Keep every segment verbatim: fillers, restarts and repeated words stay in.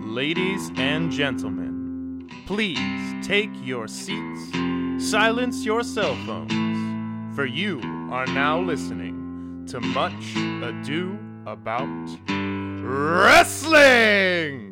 Ladies and gentlemen, please take your seats, silence your cell phones, for you are now listening to Much Ado About Wrestling!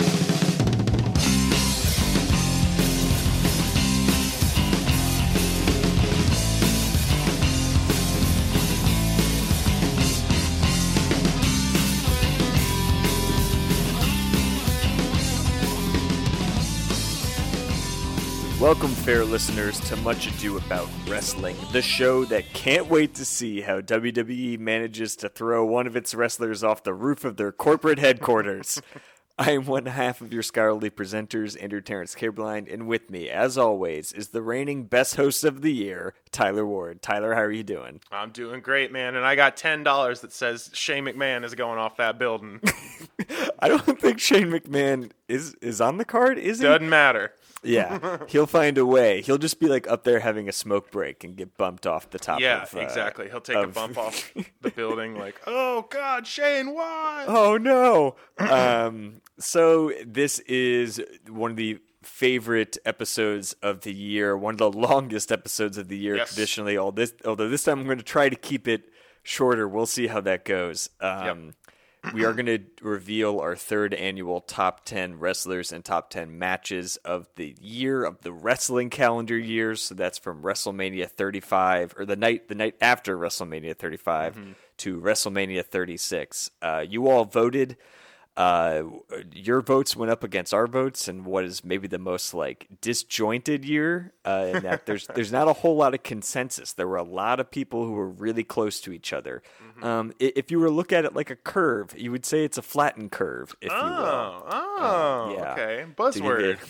Welcome, fair listeners, to Much Ado About Wrestling, the show that can't wait to see how W W E manages to throw one of its wrestlers off the roof of their corporate headquarters. I am one half of your scholarly presenters, Andrew Terrence Careblind, and with me, as always, is the reigning best host of the year, Tyler Ward. Tyler, how are you doing? I'm doing great, man, and I got ten dollars that says Shane McMahon is going off that building. I don't think Shane McMahon is, is on the card, is he? Doesn't matter. Yeah, he'll find a way. He'll just be like up there having a smoke break and get bumped off the top yeah, of uh, exactly. He'll take of... a bump off the building like, oh, God, Shane, why? Oh, no. um, so this is one of the favorite episodes of the year, one of the longest episodes of the year yes. traditionally. All this, although this time I'm going to try to keep it shorter. We'll see how that goes. Um, yep. We are going to reveal our third annual top ten wrestlers and top ten matches of the year, of the wrestling calendar year. So that's from WrestleMania thirty-five, or the night the night after WrestleMania thirty-five mm-hmm. to WrestleMania thirty-six. Uh, you all voted. Uh, your votes went up against our votes in what is maybe the most like disjointed year. Uh, in that there's there's not a whole lot of consensus. There were a lot of people who were really close to each other. Mm-hmm. Um, if you were to look at it like a curve, you would say it's a flattened curve, if oh, you will. Oh, um, yeah. okay. Buzzword.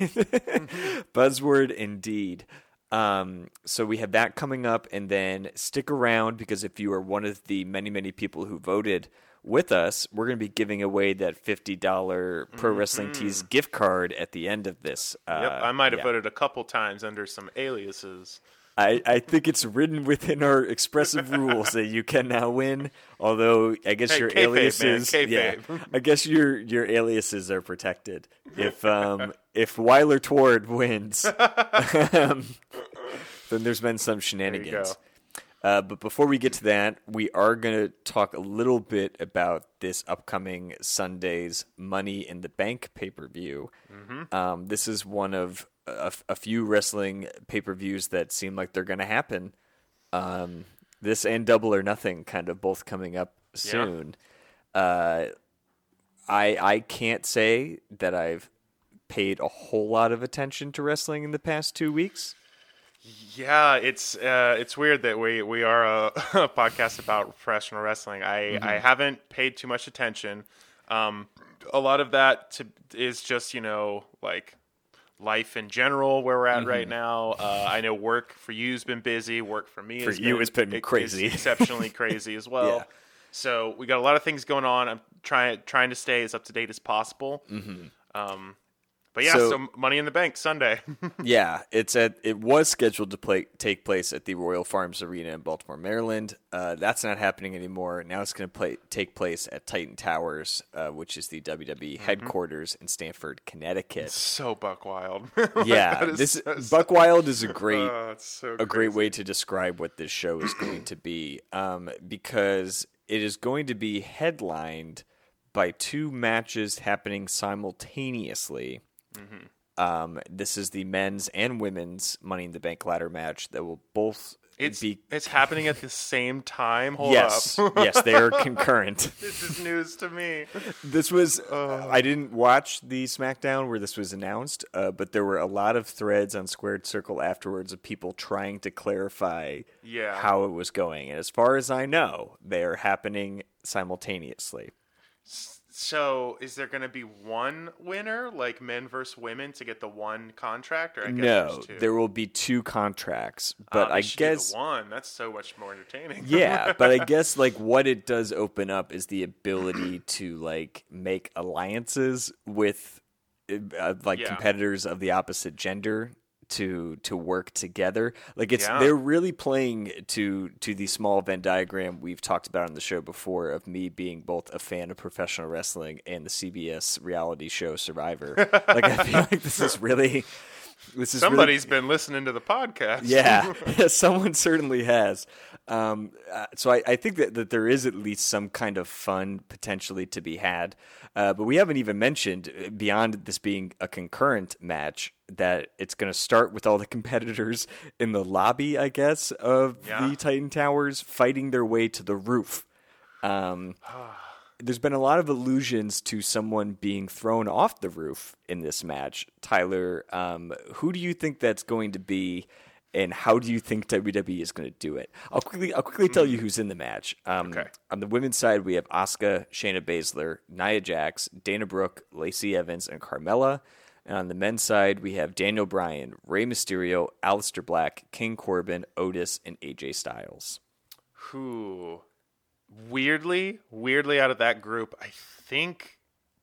Buzzword indeed. Um, so we have that coming up, and then stick around because if you are one of the many, many people who voted with us, we're going to be giving away that fifty dollars Pro Wrestling mm-hmm. Tees gift card at the end of this. Uh, yep, I might have yeah. voted a couple times under some aliases. I, I think it's written within our expressive rules that you can now win. Although I guess hey, your kayfabe, aliases, man, yeah, I guess your your aliases are protected. If um if Weiler Tward wins, um, then there's been some shenanigans. Uh, but before we get to that, we are going to talk a little bit about this upcoming Sunday's Money in the Bank pay-per-view. Mm-hmm. Um, this is one of a, a few wrestling pay-per-views that seem like they're going to happen. Um, this and Double or Nothing kind of both coming up soon. Yeah. Uh, I I can't say that I've paid a whole lot of attention to wrestling in the past two weeks. Yeah, it's uh, it's weird that we, we are a, a podcast about professional wrestling. I, mm-hmm. I haven't paid too much attention. Um, a lot of that to, is just, you know, like life in general where we're at mm-hmm. right now. Uh, I know work for you has been busy. Work for me for has you been, has been it, crazy, exceptionally crazy as well. Yeah. So we got a lot of things going on. I'm trying trying to stay as up to date as possible. Mm-hmm. Um, But yeah, so, so Money in the Bank Sunday. yeah, it's at it was scheduled to play take place at the Royal Farms Arena in Baltimore, Maryland. Uh, that's not happening anymore. Now it's going to play take place at Titan Towers, uh, which is the W W E mm-hmm. headquarters in Stamford, Connecticut. It's so buck wild. yeah, this so, buck wild is a great oh, so a great way to describe what this show is going to be, um, because it is going to be headlined by two matches happening simultaneously. Mm-hmm. Um, this is the men's and women's Money in the Bank ladder match that will both it's, be... It's happening at the same time? Hold yes. up. Yes, they are concurrent. This is news to me. This was... Uh, I didn't watch the SmackDown where this was announced, uh, but there were a lot of threads on Squared Circle afterwards of people trying to clarify yeah. how it was going. And as far as I know, they are happening simultaneously. So, is there going to be one winner, like men versus women, to get the one contract? Or I guess no, there's two? There will be two contracts, but uh, I should guess do the one. That's so much more entertaining. yeah, but I guess like what it does open up is the ability to like make alliances with uh, like yeah. competitors of the opposite gender to to work together. Like it's Yeah. they're really playing to to the small Venn diagram we've talked about on the show before of me being both a fan of professional wrestling and the C B S reality show Survivor. Like I feel like this is really this is Somebody's really, been listening to the podcast. yeah, someone certainly has. Um, uh, so I, I think that, that there is at least some kind of fun potentially to be had. Uh, but we haven't even mentioned, beyond this being a concurrent match, that it's going to start with all the competitors in the lobby, I guess, of Yeah. the Titan Towers fighting their way to the roof. Um, there's been a lot of allusions to someone being thrown off the roof in this match. Tyler, um, who do you think that's going to be? And how do you think W W E is going to do it? I'll quickly, I'll quickly tell you who's in the match. Um, Okay. On the women's side, we have Asuka, Shayna Baszler, Nia Jax, Dana Brooke, Lacey Evans, and Carmella. And on the men's side, we have Daniel Bryan, Rey Mysterio, Aleister Black, King Corbin, Otis, and A J Styles. Who, weirdly, weirdly out of that group, I think,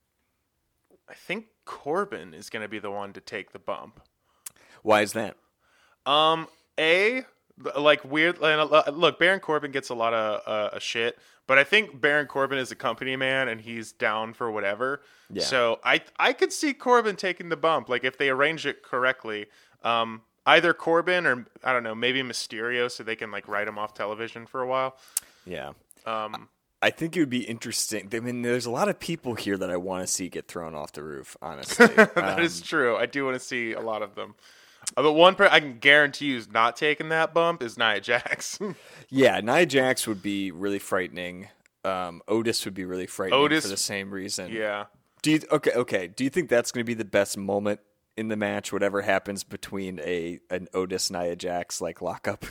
I think Corbin is going to be the one to take the bump. Why is that? Um, A, like weird. And look, Baron Corbin gets a lot of uh, shit, but I think Baron Corbin is a company man and he's down for whatever. Yeah. So I I could see Corbin taking the bump, like if they arrange it correctly. Um, either Corbin or I don't know, maybe Mysterio, so they can like write him off television for a while. Yeah. Um, I think it would be interesting. I mean, there's a lot of people here that I want to see get thrown off the roof, honestly. that Um, is true. I do want to see a lot of them. Uh, But one person I can guarantee you is not taking that bump is Nia Jax. Yeah, Nia Jax would be really frightening. Um, Otis would be really frightening Otis- for the same reason. yeah. Do you okay? Okay. Do you think that's going to be the best moment in the match? Whatever happens between a an Otis Nia Jax like lockup.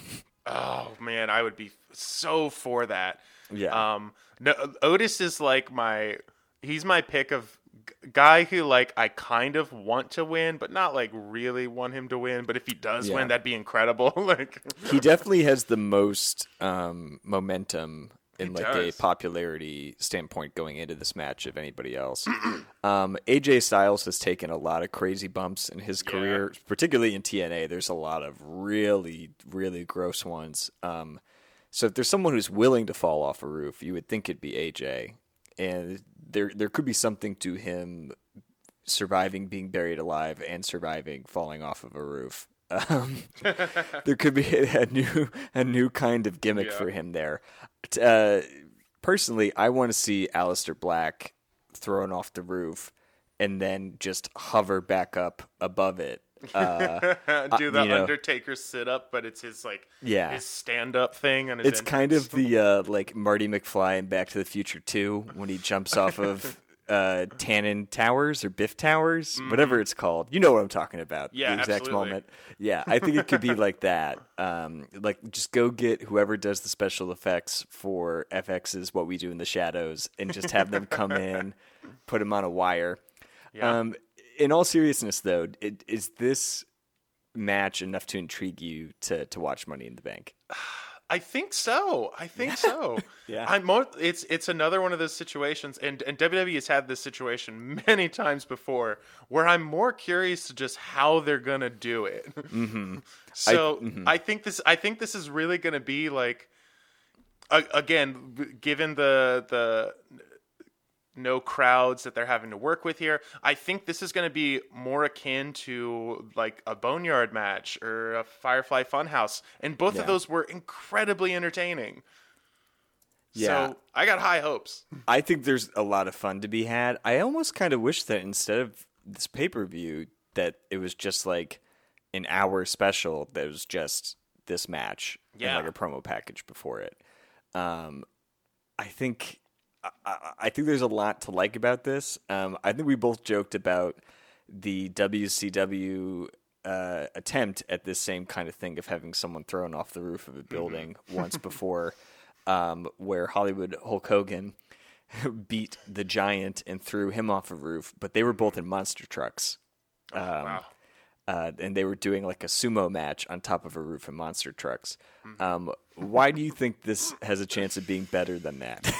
Oh man, I would be so for that. Yeah. Um, no, Otis is like my, he's my pick of g- guy who like I kind of want to win, but not like really want him to win. But if he does Yeah. win, that'd be incredible. Like He definitely has the most um, momentum in He like does. a popularity standpoint going into this match of anybody else. um, A J Styles has taken a lot of crazy bumps in his Yeah. career, particularly in T N A. There's a lot of really, really gross ones. Um, so if there's someone who's willing to fall off a roof, you would think it'd be A J. And there, there could be something to him surviving being buried alive and surviving falling off of a roof. Um, there could be a, a new a new kind of gimmick Yeah. for him there. T- Uh, personally, I want to see Aleister Black thrown off the roof and then just hover back up above it. Uh, do the you know- Undertaker sit up, but it's his like Yeah. his stand up thing. And his it's kind of the uh, like Marty McFly in Back to the Future two when he jumps off of uh, Tannen Towers or Biff Towers, whatever it's called. You know what I'm talking about. Yeah, the exact absolutely. moment. Yeah, I think it could be like that. Um, like just go get whoever does the special effects for F X's What We Do in the Shadows and just have them come in, put them on a wire. Yeah. Um, in all seriousness, though, it, is this match enough to intrigue you to to watch Money in the Bank? I think so. I think so. Yeah. I'm mo- it's it's another one of those situations, and and W W E has had this situation many times before, where I'm more curious to just how they're gonna do it. Mm-hmm. So I, mhm. I think this I think this is really gonna be like, a, again, b- given the the no crowds that they're having to work with here, I think this is going to be more akin to like a Boneyard match or a Firefly Funhouse, and both Yeah. of those were incredibly entertaining. Yeah. So I got high hopes. I think there's a lot of fun to be had. I almost kind of wish that instead of this pay-per-view that it was just like an hour special that was just this match Yeah. and like a promo package before it. Um, I think I, I- I think there's a lot to like about this. Um, I think we both joked about the W C W uh, attempt at this same kind of thing of having someone thrown off the roof of a building once before, um, where Hollywood Hulk Hogan beat the Giant and threw him off a roof, but they were both in monster trucks. Um, wow. uh, and they were doing like a sumo match on top of a roof in monster trucks. Um, why do you think this has a chance of being better than that?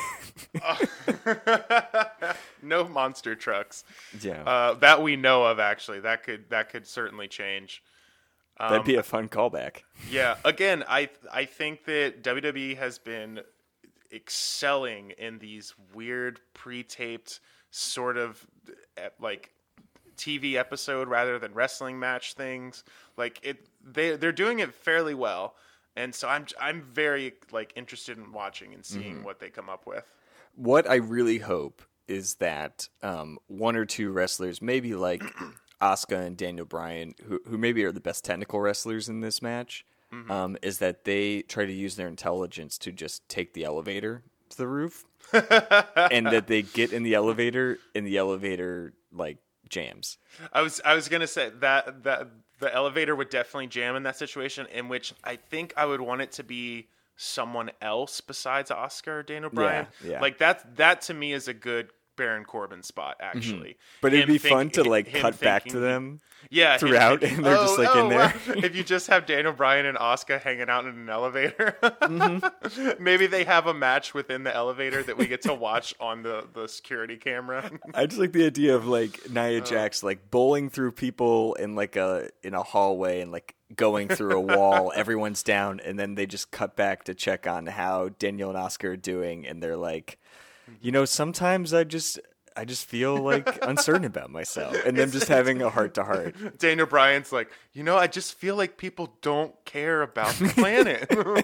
No monster trucks. Yeah. Uh, that we know of, actually. That could that could certainly change. Um, That'd be a fun callback. Yeah. Again, I I think that W W E has been excelling in these weird pre-taped sort of like T V episode rather than wrestling match things. Like it, they they're doing it fairly well, and so I'm I'm very like interested in watching and seeing mm-hmm. what they come up with. What I really hope is that um, one or two wrestlers, maybe like Asuka and Daniel Bryan, who who maybe are the best technical wrestlers in this match, mm-hmm. um, is that they try to use their intelligence to just take the elevator to the roof, and that they get in the elevator, and the elevator like jams. I was I was gonna say that that the elevator would definitely jam in that situation, in which I think I would want it to be someone else besides Asuka or Daniel Bryan. Yeah, yeah. Like that that to me is a good Baron Corbin spot, actually. Mm-hmm. But it'd him be think, fun to like cut thinking, back to them yeah, throughout, thinking, and they're oh, just like oh, in there. Well, if you just have Daniel Bryan and Asuka hanging out in an elevator, mm-hmm. maybe they have a match within the elevator that we get to watch on the, the security camera. I just like the idea of like Nia Jax like bowling through people in like a in a hallway and like going through a wall. Everyone's down, and then they just cut back to check on how Daniel and Asuka are doing, and they're like, you know, sometimes I just. I just feel like uncertain about myself, and them just having a heart to heart. Daniel Bryan's like, you know, I just feel like people don't care about the planet.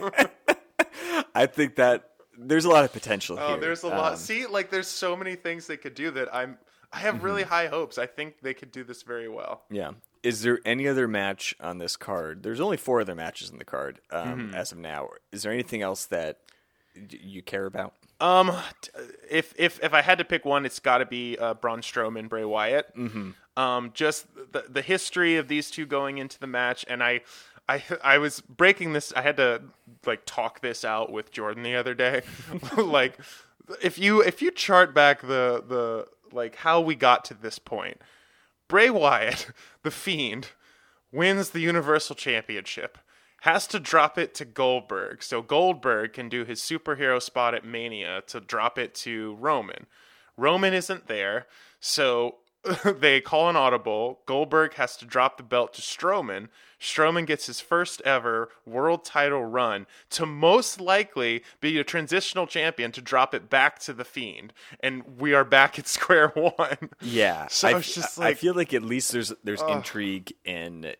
I think that there's a lot of potential oh, here. Oh, there's a lot. Um, See, like, there's so many things they could do that I'm. I have really mm-hmm. high hopes. I think they could do this very well. Yeah. Is there any other match on this card? There's only four other matches in the card um, mm-hmm. as of now. Is there anything else that you care about? Um, if if if I had to pick one, it's got to be uh, Braun Strowman, Bray Wyatt. Mm-hmm. Um, just the the history of these two going into the match, and I, I I was breaking this. I had to like talk this out with Jordan the other day. Like, if you if you chart back the the like how we got to this point, Bray Wyatt, the Fiend, wins the Universal Championship. Has to drop it to Goldberg, so Goldberg can do his superhero spot at Mania to drop it to Roman. Roman isn't there, so they call an audible. Goldberg has to drop the belt to Strowman. Strowman gets his first ever world title run to most likely be a transitional champion to drop it back to the Fiend, and we are back at square one. Yeah, so I, it's just like, I feel like at least there's there's uh, intrigue in.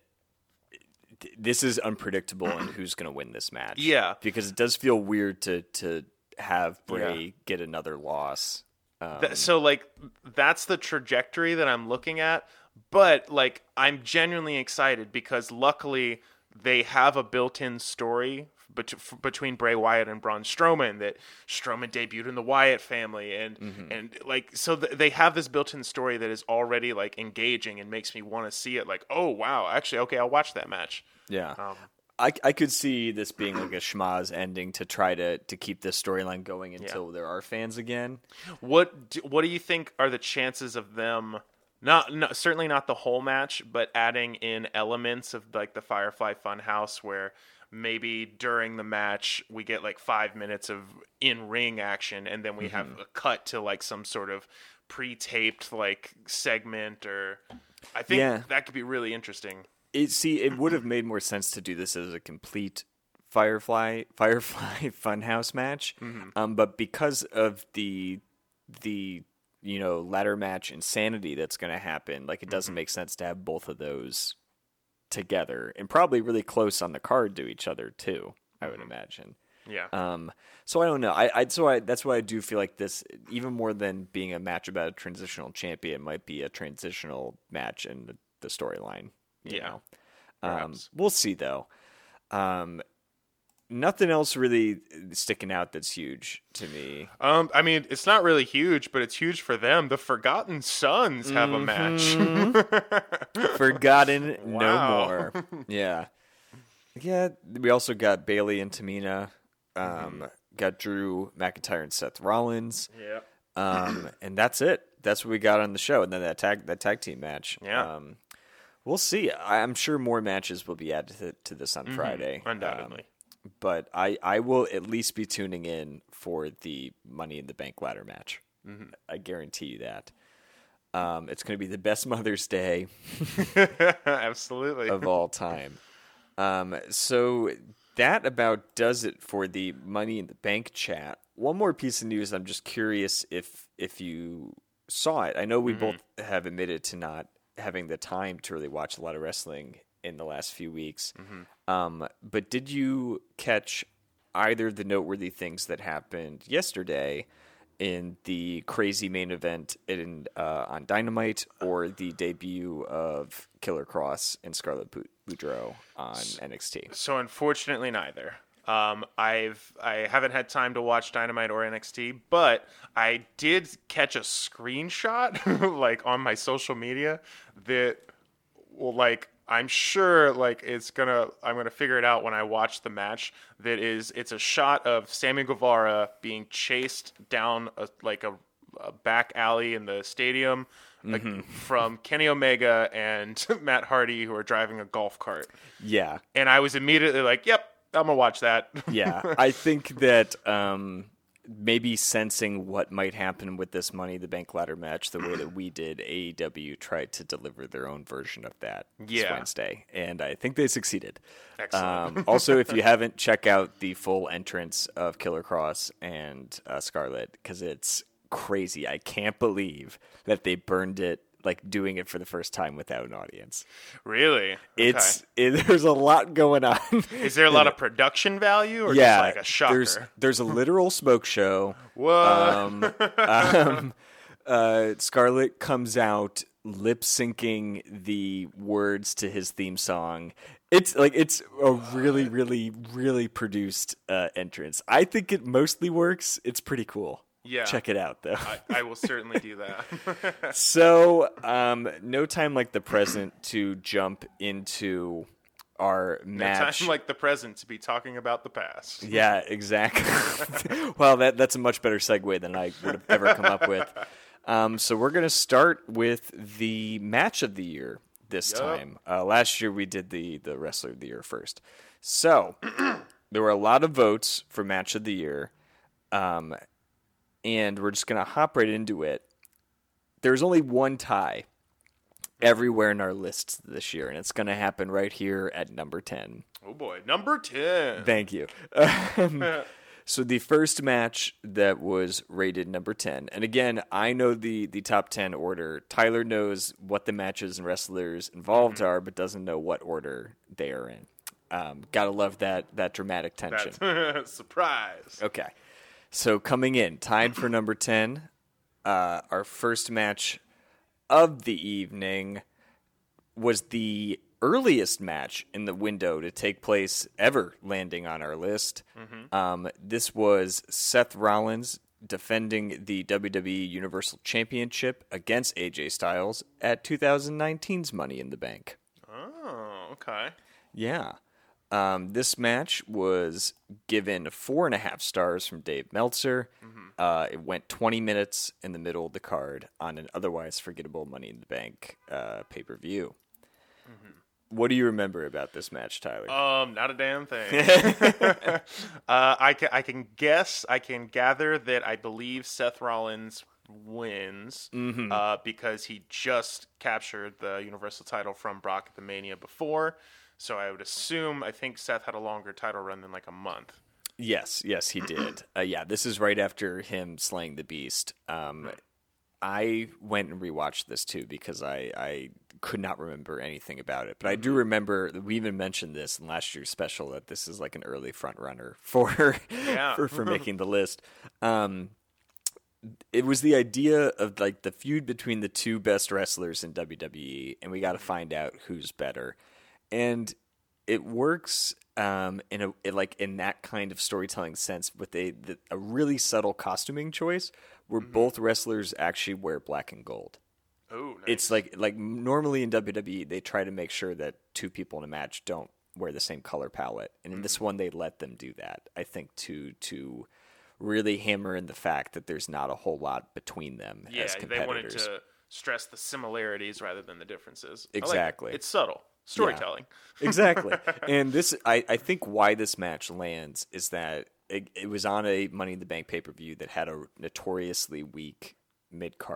This is unpredictable in who's going to win this match. Yeah. Because it does feel weird to to have Bray yeah. get another loss. Um, Th- so, like, that's the trajectory that I'm looking at. But, like, I'm genuinely excited because luckily they have a built-in story bet- f- between Bray Wyatt and Braun Strowman that Strowman debuted in the Wyatt family. And, mm-hmm. and like, so th- they have this built-in story that is already, like, engaging and makes me want to see it. Like, oh, wow, actually, okay, I'll watch that match. Yeah. Um, I, I could see this being like a schmaz ending to try to, to keep this storyline going until yeah. there are fans again. What do, what do you think are the chances of them, not, not certainly not the whole match, but adding in elements of like the Firefly Funhouse where maybe during the match we get like five minutes of in-ring action and then we mm-hmm. have a cut to like some sort of pre-taped like segment or I think yeah. that could be really interesting. It, see, it would have made more sense to do this as a complete Firefly Firefly Funhouse match, mm-hmm. um, but because of the the you know ladder match insanity that's going to happen, like it doesn't mm-hmm. make sense to have both of those together, and probably really close on the card to each other too. I would mm-hmm. imagine. Yeah. Um. So I don't know. I. I. So I. That's why I do feel like this, even more than being a match about a transitional champion, might be a transitional match in the, the storyline. You yeah, know? um, we'll see though. Um, nothing else really sticking out that's huge to me. Um, I mean, it's not really huge, but it's huge for them. The Forgotten Sons have mm-hmm. a match. Forgotten wow. no more. Yeah, yeah. We also got Bayley and Tamina. Um, mm-hmm. Got Drew McIntyre and Seth Rollins. Yeah. Um, and that's it. That's what we got on the show. And then that tag that tag team match. Yeah. Um, We'll see. I'm sure more matches will be added to, to this on mm-hmm. Friday. Undoubtedly. Um, but I, I will at least be tuning in for the Money in the Bank ladder match. Mm-hmm. I guarantee you that. Um, it's going to be the best Mother's Day absolutely of all time. Um, so that about does it for the Money in the Bank chat. One more piece of news. I'm just curious if if you saw it. I know we mm-hmm. both have admitted to not having the time to really watch a lot of wrestling in the last few weeks. Mm-hmm. Um, but did you catch either of the noteworthy things that happened yesterday in the crazy main event in uh, on Dynamite, or the debut of Killer Kross and Scarlett Boudreaux on N X T? So unfortunately, neither. Um, I've I haven't had time to watch Dynamite or N X T, but I did catch a screenshot like on my social media that, well, like I'm sure like it's gonna I'm gonna figure it out when I watch the match. That is, it's a shot of Sammy Guevara being chased down a, like a, a back alley in the stadium. Mm-hmm. Like, from Kenny Omega and Matt Hardy, who are driving a golf cart. Yeah, and I was immediately like, "Yep, I'm gonna watch that." Yeah, I think that um, maybe sensing what might happen with this Money in the Bank ladder match, the way that we did, A E W tried to deliver their own version of that this yeah. Wednesday, and I think they succeeded. Excellent. Um, also, if you haven't, check out the full entrance of Killer Kross and uh, Scarlett, because it's crazy. I can't believe that they burned it, like doing it for the first time without an audience. Really? Okay. It's it, there's a lot going on. Is there a lot of production value, or yeah, just like a shocker? There's there's a literal smoke show. What? Um, um, uh, Scarlett comes out lip syncing the words to his theme song. It's like it's a really, really, really produced uh, entrance. I think it mostly works. It's pretty cool. Yeah. Check it out, though. I, I will certainly do that. So, um, no time like the present to jump into our match. No time like the present to be talking about the past. Yeah, exactly. Well, that that's a much better segue than I would have ever come up with. Um, so we're going to start with the match of the year this yep. time. Uh, last year we did the, the Wrestler of the Year first. So, there were a lot of votes for Match of the Year. Um And we're just going to hop right into it. There's only one tie everywhere in our lists this year, and it's going to happen right here at number ten. Oh, boy. Number ten. Thank you. Um, so the first match that was rated number ten, and again, I know the, the top ten order. Tyler knows what the matches and wrestlers involved mm-hmm. are, but doesn't know what order they are in. Um, gotta love that, that dramatic tension. That's surprise. Okay. So coming in, tied for number ten, uh, our first match of the evening was the earliest match in the window to take place ever landing on our list. Mm-hmm. Um, this was Seth Rollins defending the W W E Universal Championship against A J Styles at twenty nineteen's Money in the Bank. Oh, okay. Yeah. Um, this match was given four and a half stars from Dave Meltzer. Mm-hmm. Uh, it went twenty minutes in the middle of the card on an otherwise forgettable Money in the Bank uh, pay-per-view. Mm-hmm. What do you remember about this match, Tyler? Um, not a damn thing. uh, I can I can guess. I can gather that I believe Seth Rollins wins mm-hmm. uh, because he just captured the Universal title from Brock at the Mania before. So I would assume, I think Seth had a longer title run than like a month. Yes, yes, he did. uh, yeah, this is right after him slaying the Beast. Um, right. I went and rewatched this too because I, I could not remember anything about it. But I do remember, we even mentioned this in last year's special, that this is like an early front runner for, yeah. for, for making the list. Um, it was the idea of like the feud between the two best wrestlers in W W E, and we got to find out who's better. And it works um, in a in like in that kind of storytelling sense with a the, a really subtle costuming choice where mm-hmm. both wrestlers actually wear black and gold. Oh, nice. It's like like normally in W W E they try to make sure that two people in a match don't wear the same color palette, and in mm-hmm. this one they let them do that. I think to to really hammer in the fact that there's not a whole lot between them yeah, as competitors. They wanted to stress the similarities rather than the differences. Exactly. Like it. It's subtle. Storytelling. Yeah, exactly. And this, I, I think why this match lands is that it, it was on a Money in the Bank pay-per-view that had a notoriously weak mid-card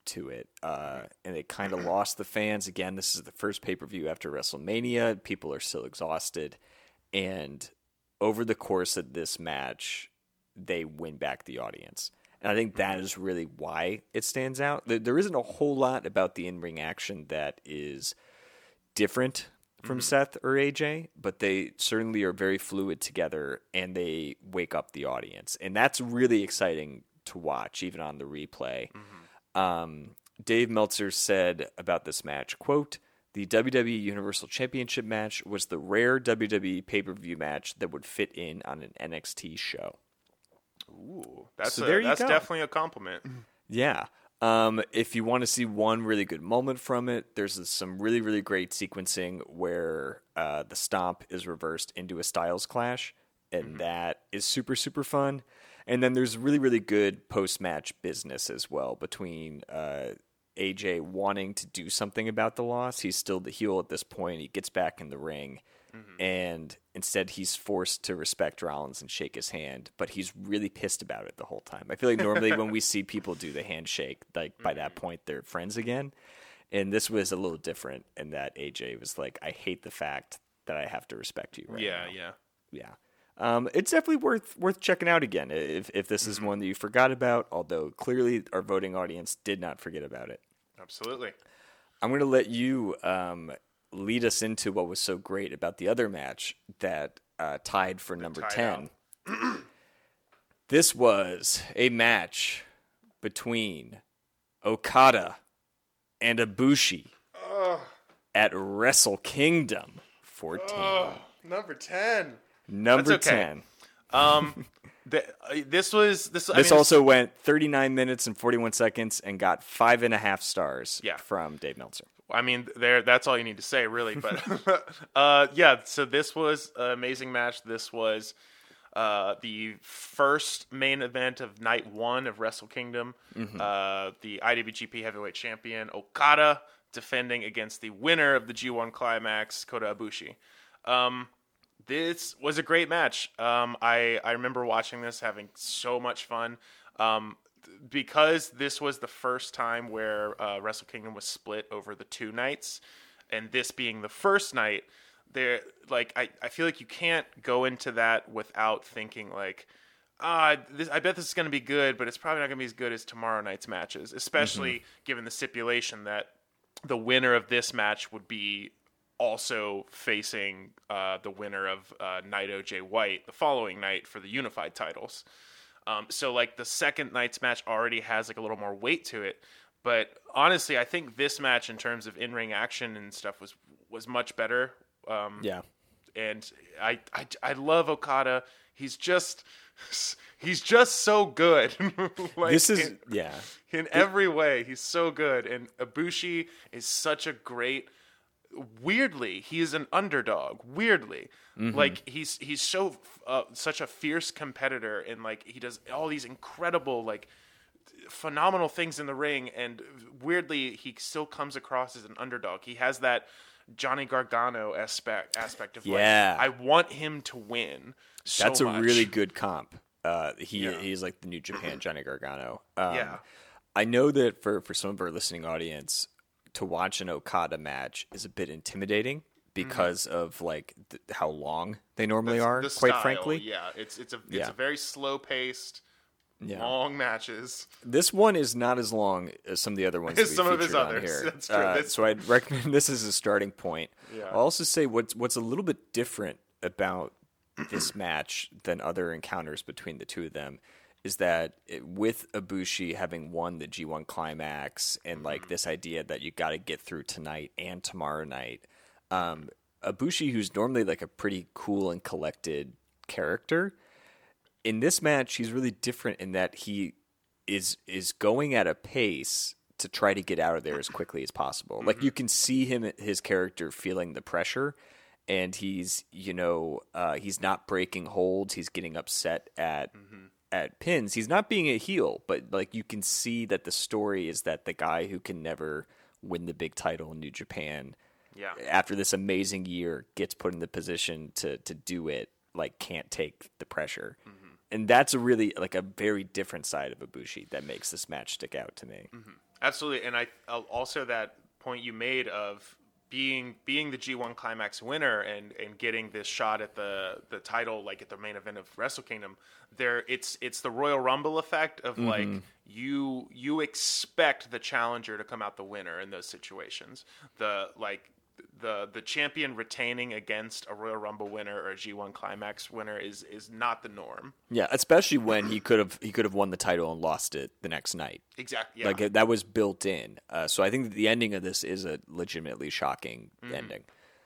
to it, uh, and it kind of lost the fans. Again, this is the first pay-per-view after WrestleMania. People are still exhausted, and over the course of this match, they win back the audience. And I think that is really why it stands out. There isn't a whole lot about the in-ring action that is different from mm-hmm. Seth or A J, but they certainly are very fluid together, and they wake up the audience. And that's really exciting to watch, even on the replay. Mm-hmm. Um, Dave Meltzer said about this match, quote, "The W W E Universal Championship match was the rare W W E pay-per-view match that would fit in on an N X T show." Ooh, that's so a, there you that's go. definitely a compliment. Yeah. Um, if you want to see one really good moment from it, there's some really, really great sequencing where uh, the stomp is reversed into a Styles Clash, and mm-hmm. that is super, super fun. And then there's really, really good post-match business as well between uh, A J wanting to do something about the loss. He's still the heel at this point. He gets back in the ring, mm-hmm. and instead he's forced to respect Rollins and shake his hand, but he's really pissed about it the whole time. I feel like normally when we see people do the handshake, like by that point they're friends again. And this was a little different in that A J was like, I hate the fact that I have to respect you right yeah, now. Yeah, yeah. Um, it's definitely worth worth checking out again if if this is mm-hmm. one that you forgot about, although clearly our voting audience did not forget about it. Absolutely. I'm going to let you um, lead us into what was so great about the other match that uh, tied for the number ten. This was a match between Okada and Ibushi Ugh. at Wrestle Kingdom fourteen. Ugh, number ten. Number That's okay. ten. Um, the, uh, this was this. I This mean, also went thirty-nine minutes and forty-one seconds and got five and a half stars. Yeah. From Dave Meltzer. I mean, there. That's all you need to say, really. But uh, yeah. So this was an amazing match. This was uh, the first main event of night one of Wrestle Kingdom. Mm-hmm. Uh, the I W G P Heavyweight Champion Okada defending against the winner of the G one Climax, Kota Ibushi. Um, This was a great match. Um, I, I remember watching this, having so much fun. Um, because this was the first time where uh, Wrestle Kingdom was split over the two nights, and this being the first night, there like I, I feel like you can't go into that without thinking like, ah, this, I bet this is going to be good, but it's probably not going to be as good as tomorrow night's matches, especially mm-hmm. given the stipulation that the winner of this match would be also facing uh, the winner of uh, Naito Jay White the following night for the unified titles. Um, so like the second night's match already has like a little more weight to it. But honestly, I think this match in terms of in-ring action and stuff was was much better. Um, yeah. And I, I, I love Okada. He's just he's just so good. like, this is in, yeah. In every way, he's so good. And Ibushi is such a great. Weirdly, he is an underdog. Weirdly, mm-hmm. like he's he's so uh, such a fierce competitor, and like he does all these incredible, like phenomenal things in the ring. And weirdly, he still comes across as an underdog. He has that Johnny Gargano aspect aspect of yeah. like, I want him to win. So That's a much. really good comp. Uh, he yeah. he's like the New Japan Johnny Gargano. Um, yeah, I know that for for some of our listening audience, to watch an Okada match is a bit intimidating because mm-hmm. of like th- how long they normally the, are. The quite style, frankly, yeah, it's it's a it's yeah. a very slow paced, yeah. long matches. This one is not as long as some of the other ones that we some of his featured others. on here. That's true. Uh, That's... So I'd recommend this as a starting point. Yeah. I'll also say what's what's a little bit different about this match than other encounters between the two of them is that it, with Ibushi having won the G one Climax and like this idea that you got to get through tonight and tomorrow night, um, Ibushi, who's normally like a pretty cool and collected character, in this match he's really different in that he is is going at a pace to try to get out of there as quickly as possible. Mm-hmm. Like you can see him, his character, feeling the pressure. And he's, you know, uh, he's not breaking holds. He's getting upset at mm-hmm. at pins. He's not being a heel, but like you can see that the story is that the guy who can never win the big title in New Japan, yeah. after this amazing year, gets put in the position to to do it. Like can't take the pressure, mm-hmm. and that's a really like a very different side of Ibushi that makes this match stick out to me. Mm-hmm. Absolutely, and I also that point you made of being being the G one Climax winner and, and getting this shot at the, the title, like at the main event of Wrestle Kingdom, there it's it's the Royal Rumble effect of mm-hmm. like you you expect the challenger to come out the winner in those situations. The like the the champion retaining against a Royal Rumble winner or a G one Climax winner is is not the norm. Yeah, especially when he could have he could have won the title and lost it the next night. Exactly. Yeah. Like that was built in. Uh, so I think that the ending of this is a legitimately shocking mm. ending.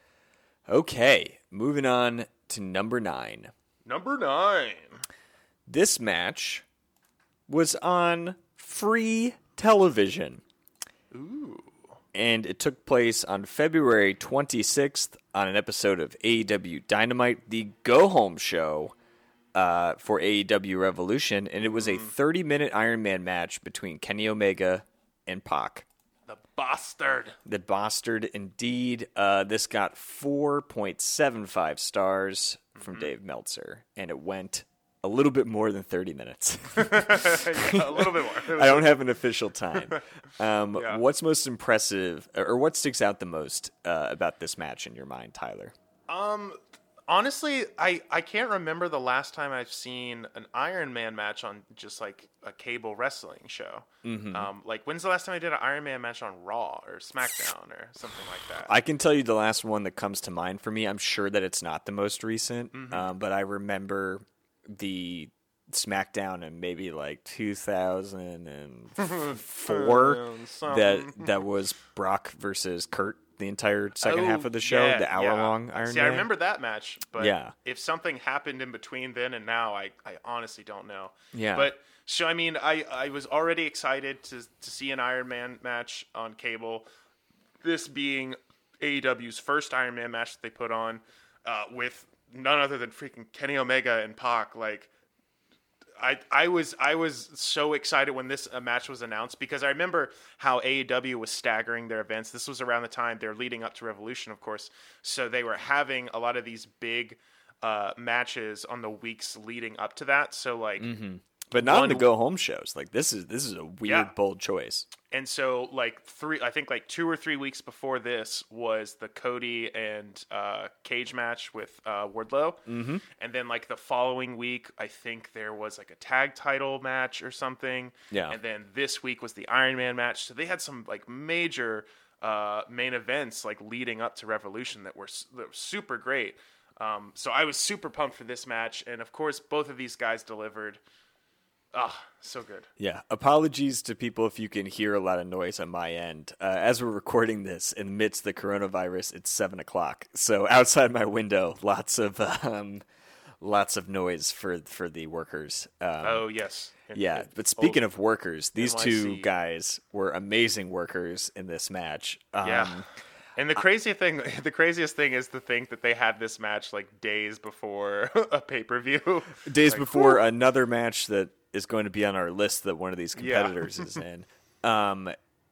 Okay, moving on to number nine. Number nine. This match was on free television. Ooh. And it took place on February twenty-sixth on an episode of A E W Dynamite, the go-home show uh, for A E W Revolution, and it was a thirty-minute Iron Man match between Kenny Omega and Pac. The bastard. The bastard, indeed. Uh, this got four point seven five stars from mm-hmm. Dave Meltzer, and it went a little bit more than thirty minutes. Yeah, a little bit more. I don't have an official time. Um, yeah. What's most impressive, or what sticks out the most uh, about this match in your mind, Tyler? Um, honestly, I, I can't remember the last time I've seen an Iron Man match on just like a cable wrestling show. Mm-hmm. Um, like when's the last time I did an Iron Man match on Raw or SmackDown or something like that? I can tell you the last one that comes to mind for me. I'm sure that it's not the most recent, mm-hmm. um, but I remember the SmackDown in maybe like two thousand four that that was Brock versus Kurt the entire second oh, half of the show, yeah, the hour yeah. long Iron See, Man. I remember that match, but yeah. if something happened in between then and now, I, I honestly don't know. Yeah. But so I mean, I, I was already excited to to see an Iron Man match on cable. This being A E W's first Iron Man match that they put on uh, with none other than freaking Kenny Omega and Pac. Like, I I was I was so excited when this uh, match was announced because I remember how A E W was staggering their events. This was around the time they're leading up to Revolution, of course. So they were having a lot of these big uh, matches on the weeks leading up to that. So like, mm-hmm. but not on the go home shows. Like this is this is a weird yeah. bold choice. And so, like three, I think like two or three weeks before this was the Cody and uh, Cage match with uh, Wardlow, mm-hmm. and then like the following week, I think there was like a tag title match or something. Yeah. And then this week was the Iron Man match. So they had some like major uh, main events like leading up to Revolution that were, that were super great. Um, so I was super pumped for this match, and of course, both of these guys delivered. Ah, oh, so good. Yeah. Apologies to people if you can hear a lot of noise on my end. Uh, as we're recording this in the midst of the coronavirus, it's seven o'clock. So outside my window, lots of um, lots of noise for for the workers. Um, oh yes. In, yeah. in but speaking of workers, these N Y C. two guys were amazing workers in this match. Um, yeah. And the crazy thing, the craziest thing is to think that they had this match like days before a pay per view. Days like, before whew. another match that is going to be on our list that one of these competitors yeah. is in. Um,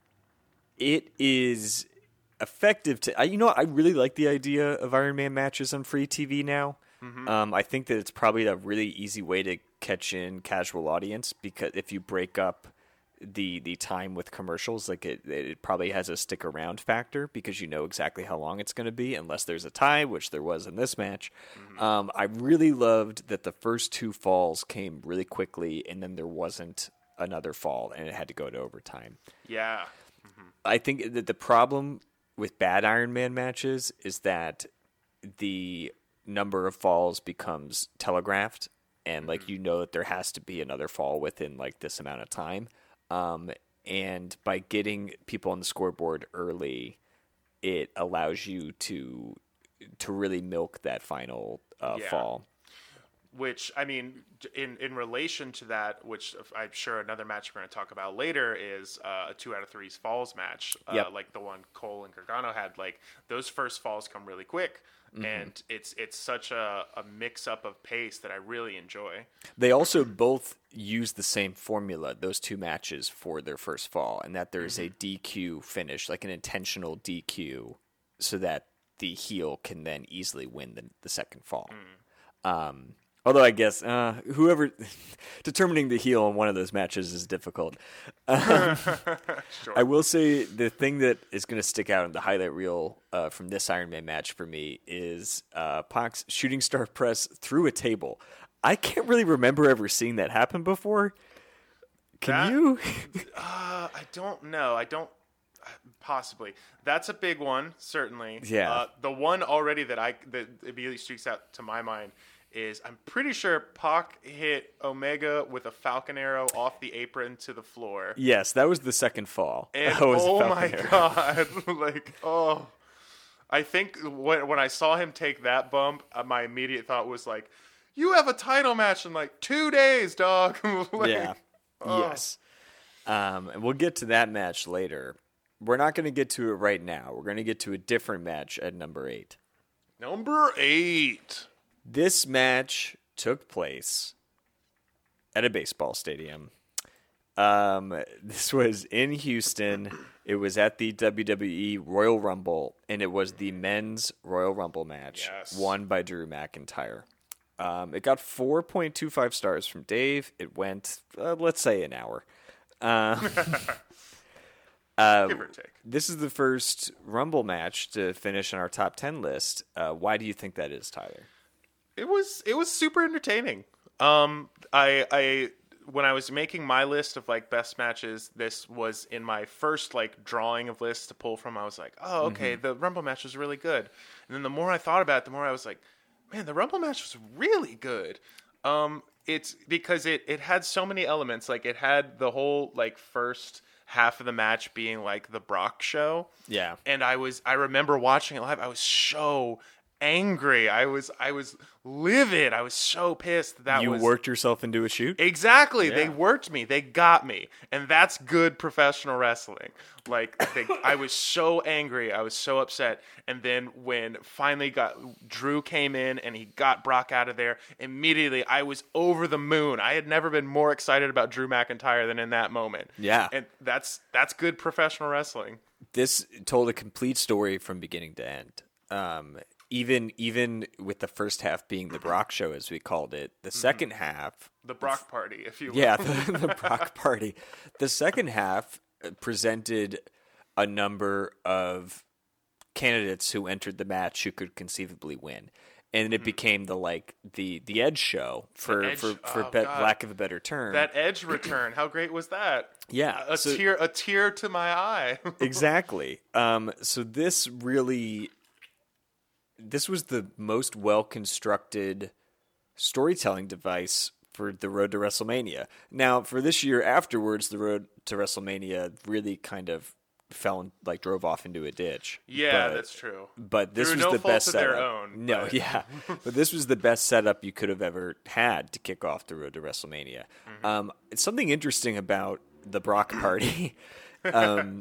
it is effective to, I, you know, I really like the idea of Iron Man matches on free T V now. Mm-hmm. Um, I think that it's probably a really easy way to catch in casual audience because if you break up the the time with commercials, like it, it probably has a stick around factor because you know exactly how long it's going to be unless there's a tie, which there was in this match. Mm-hmm. Um, I really loved that the first two falls came really quickly and then there wasn't another fall and it had to go to overtime. Yeah. Mm-hmm. I think that the problem with bad Iron Man matches is that the number of falls becomes telegraphed and mm-hmm. like you know that there has to be another fall within like this amount of time. Um, and by getting people on the scoreboard early, it allows you to to really milk that final uh, yeah. fall. Which, I mean, in, in relation to that, which I'm sure another match we're going to talk about later is uh, a two out of three falls match, uh, yep. like the one Cole and Gargano had. Like those first falls come really quick. Mm-hmm. And it's it's such a, a mix-up of pace that I really enjoy. They also both use the same formula, those two matches, for their first fall, and that there's mm-hmm. a D Q finish, like an intentional D Q, so that the heel can then easily win the, the second fall. Mm. Um, Although I guess uh, whoever determining the heel in one of those matches is difficult. Um, Sure. I will say the thing that is going to stick out in the highlight reel uh, from this Iron Man match for me is uh, Pac's shooting star press through a table. I can't really remember ever seeing that happen before. Can That- you? Uh, I don't know. I don't. Possibly. That's a big one, certainly. Yeah. Uh, the one already that I that immediately streaks out to my mind is I'm pretty sure Pac hit Omega with a Falcon Arrow off the apron to the floor. Yes, that was the second fall. And That was a oh Falcon my Arrow. god, like oh, I think when when I saw him take that bump, uh, my immediate thought was like, "You have a title match in like two days, dog." Like, Yeah. oh. Yes. Um, and we'll get to that match later. We're not going to get to it right now. We're going to get to a different match at number eight. Number eight. This match took place at a baseball stadium. Um, this was in Houston. It was at the W W E Royal Rumble, and it was the men's Royal Rumble match, Yes. won by Drew McIntyre. Um, it got four point two five stars from Dave. It went, uh, let's say, an hour. Um, uh, Give or take. this is the first Rumble match to finish on our top ten list. Uh, why do you think that is, Tyler? It was it was super entertaining. Um, I I when I was making my list of like best matches, this was in my first like drawing of lists to pull from. I was like, oh, okay, Mm-hmm. the Rumble match was really good. And then the more I thought about it, the more I was like, man, the Rumble match was really good. Um, it's because it it had so many elements. Like it had the whole like first half of the match being like the Brock show. Yeah. And I was I remember watching it live. I was so angry. I was I was livid. I was so pissed that You was worked yourself into a shoot? Exactly. They Yeah. worked me. They got me. And that's good professional wrestling. Like they, I was so angry. I was so upset. And then when finally got Drew came in and he got Brock out of there, immediately I was over the moon. I had never been more excited about Drew McIntyre than in that moment. Yeah. And that's that's good professional wrestling. This told a complete story from beginning to end. Um, even even with the first half being the Brock show, as we called it, the second half, The Brock party, if you will. yeah, the, the Brock party. The second half presented a number of candidates who entered the match who could conceivably win, and it became the like the the Edge show for Edge- for for oh, be- God. lack of a better term. That Edge return, how great was that? Yeah, A so- tear a tear to my eye. Exactly. Um, so this really, this was the most well-constructed storytelling device for the road to WrestleMania. Now, for this year afterwards, the road to WrestleMania really kind of fell and like drove off into a ditch. Yeah, But- that's true. But this Through was no the fault best of setup. their own, no, but- yeah, but this was the best setup you could have ever had to kick off the road to WrestleMania. Mm-hmm. Um, it's something interesting about the Brock party. um,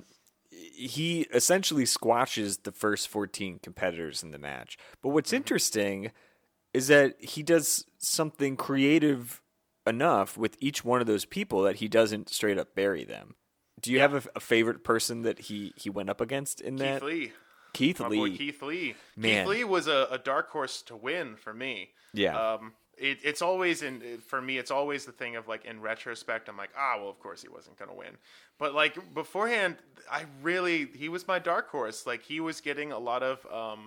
he essentially squashes the first fourteen competitors in the match. But what's Mm-hmm. interesting is that he does something creative enough with each one of those people that he doesn't straight up bury them. Do you have a, a favorite person that he, he went up against in that? Keith Lee. Keith My Lee. boy Keith Lee. Man. Keith Lee was a, a dark horse to win for me. Yeah. Um, it, it's always in for me. It's always the thing of like in retrospect, I'm like, ah, well, of course he wasn't gonna win. But like beforehand, I really he was my dark horse. Like he was getting a lot of um,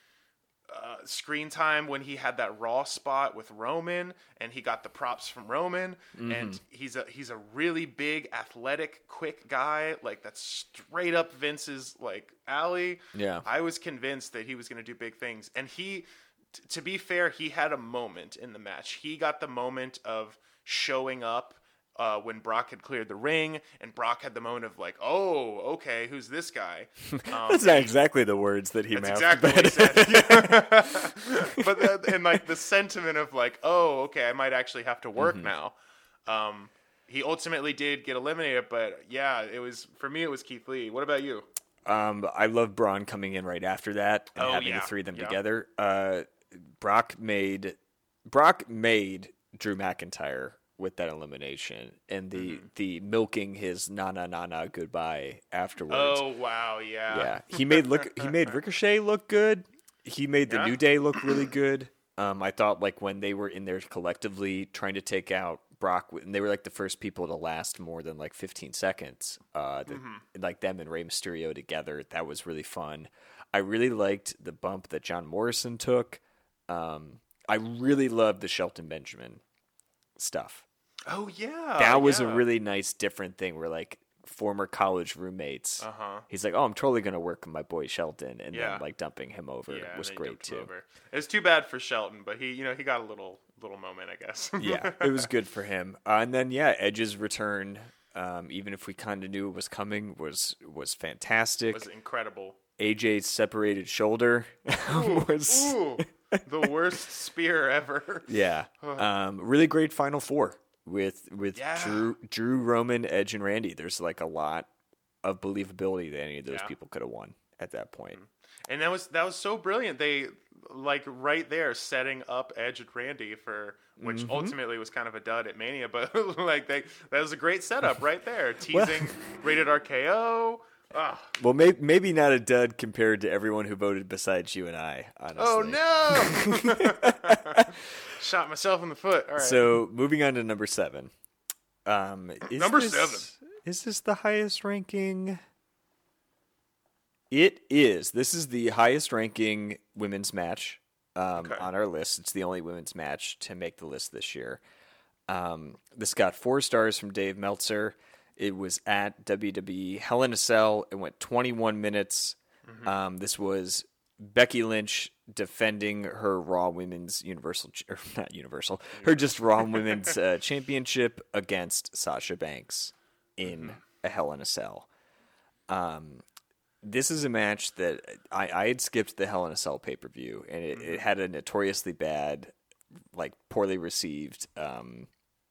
uh, screen time when he had that Raw spot with Roman, and he got the props from Roman. Mm-hmm. And he's a he's a really big, athletic, quick guy. Like that's straight up Vince's like alley. Yeah. I was convinced that he was going to do big things, and he. T- to be fair, he had a moment in the match. He got the moment of showing up uh, when Brock had cleared the ring, and Brock had the moment of like, "Oh, okay, who's this guy?" Um, That's not exactly the words that he that's mouthed. exactly but- what he said. But the, and like the sentiment of like, "Oh, okay, I might actually have to work Mm-hmm. now." Um, he ultimately did get eliminated, but yeah, it was for me. It was Keith Lee. What about you? Um, I love Braun coming in right after that and Oh, having yeah. the three of them Yeah. together. Uh, Brock made Brock made Drew McIntyre with that elimination and the Mm-hmm. the milking his na na na na goodbye afterwards. Oh wow, yeah, Yeah, he made look he made Ricochet look good. He made the Yeah. New Day look really good. Um, I thought like when they were in there collectively trying to take out Brock, and they were like the first people to last more than like fifteen seconds. Uh, the, mm-hmm. Like them and Rey Mysterio together, that was really fun. I really liked the bump that John Morrison took. Um, I really loved the Shelton Benjamin stuff. Oh yeah, that was yeah. a really nice, different thing. Where like former college roommates, uh-huh. he's like, "Oh, I'm totally gonna work with my boy Shelton," and yeah. then like dumping him over yeah, was great too. Over. It's too bad for Shelton, but he, you know, he got a little little moment, I guess. Yeah, it was good for him. Uh, and then yeah, Edge's return, um, even if we kind of knew it was coming, was was fantastic. It was incredible. A J's separated shoulder ooh, was ooh, the worst spear ever. Yeah, um, really great Final Four with with yeah. Drew, Drew, Roman, Edge, and Randy. There's like a lot of believability that any of those yeah. people could have won at that point. And that was that was so brilliant. They like right there setting up Edge and Randy for which mm-hmm. ultimately was kind of a dud at Mania, but like they that was a great setup right there, teasing Rated R K O. Ugh. Well, maybe, maybe not a dud compared to everyone who voted besides you and I, honestly. Oh, no! Shot myself in the foot. All right. So, moving on to number seven. Um, is number this, seven. Is this the highest ranking? It is. This is the highest ranking women's match um, okay. on our list. It's the only women's match to make the list this year. Um, this got four stars from Dave Meltzer. It was at W W E Hell in a Cell. It went twenty-one minutes. Mm-hmm. Um, this was Becky Lynch defending her Raw Women's Universal, or not Universal, her just Raw Women's uh, Championship against Sasha Banks in mm-hmm. a Hell in a Cell. Um, this is a match that I, I had skipped the Hell in a Cell pay-per-view, and it, mm-hmm. it had a notoriously bad, like poorly received um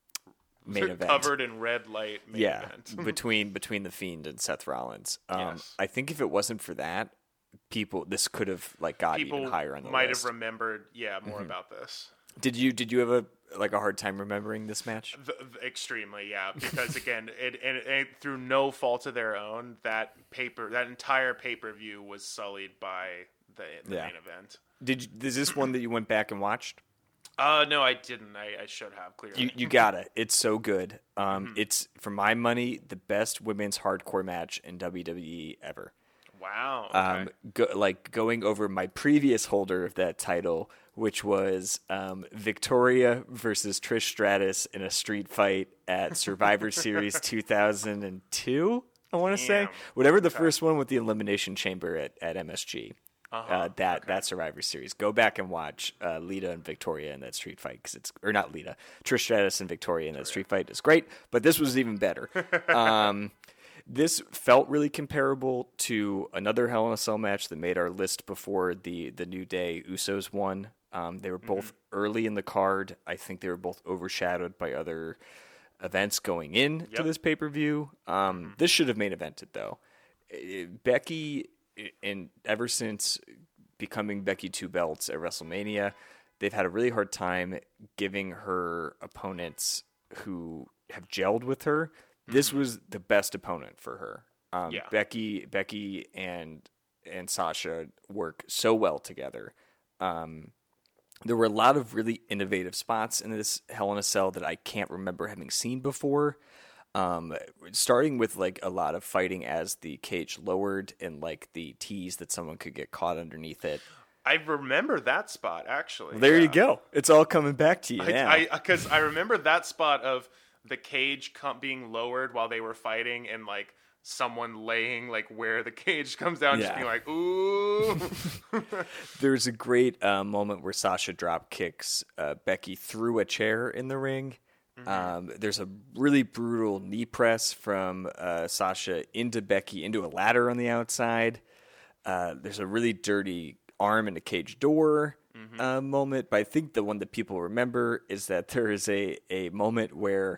main event. Covered in red light main yeah, event. between between The Fiend and Seth Rollins. Um, yes. I think if it wasn't for that, people this could have like got people even higher on the might list. have remembered, yeah, more mm-hmm. about this. Did you did you have a like a hard time remembering this match? The, the, extremely, yeah. Because again, it, it, it through no fault of their own, that paper that entire pay per view was sullied by the, the yeah. main event. Did you, is this one that you went back and watched? Uh, no, I didn't. I, I should have, clearly. You, you gotta. It's so good. Um, mm-hmm. It's, for my money, the best women's hardcore match in W W E ever. Wow. Okay. Um, go, like, going over my previous holder of that title, which was um, Victoria versus Trish Stratus in a street fight at Survivor Series two thousand two, I want to say. Whatever the okay. first one with the Elimination Chamber at, at M S G. Uh-huh. Uh, that okay. that Survivor Series. Go back and watch uh, Lita and Victoria in that street fight because it's or not Lita, Trish Stratus and Victoria in that street fight is great. But this was even better. um, this felt really comparable to another Hell in a Cell match that made our list before the the New Day Usos won. Um, they were both mm-hmm. early in the card. I think they were both overshadowed by other events going in yep. to this pay per view. Um, mm-hmm. This should have main evented though. It, Becky. And ever since becoming Becky Two Belts at WrestleMania, they've had a really hard time giving her opponents who have gelled with her. Mm-hmm. This was the best opponent for her. Um, yeah. Becky, Becky, and and Sasha work so well together. Um, there were a lot of really innovative spots in this Hell in a Cell that I can't remember having seen before. Um, starting with like a lot of fighting as the cage lowered and like the tease that someone could get caught underneath it. I remember that spot actually. Well, there yeah. you go. It's all coming back to you I, now. I because I remember that spot of the cage com- being lowered while they were fighting and like someone laying like where the cage comes down, yeah. just being like, ooh. There's a great uh, moment where Sasha drop kicks uh, Becky through a chair in the ring. Mm-hmm. Um, there's a really brutal knee press from uh, Sasha into Becky into a ladder on the outside. Uh, there's a really dirty arm in a cage door mm-hmm. uh, moment. But I think the one that people remember is that there is a, a moment where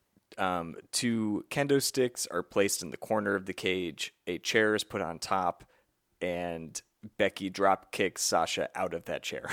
um, two kendo sticks are placed in the corner of the cage. A chair is put on top, and Becky drop kicks Sasha out of that chair.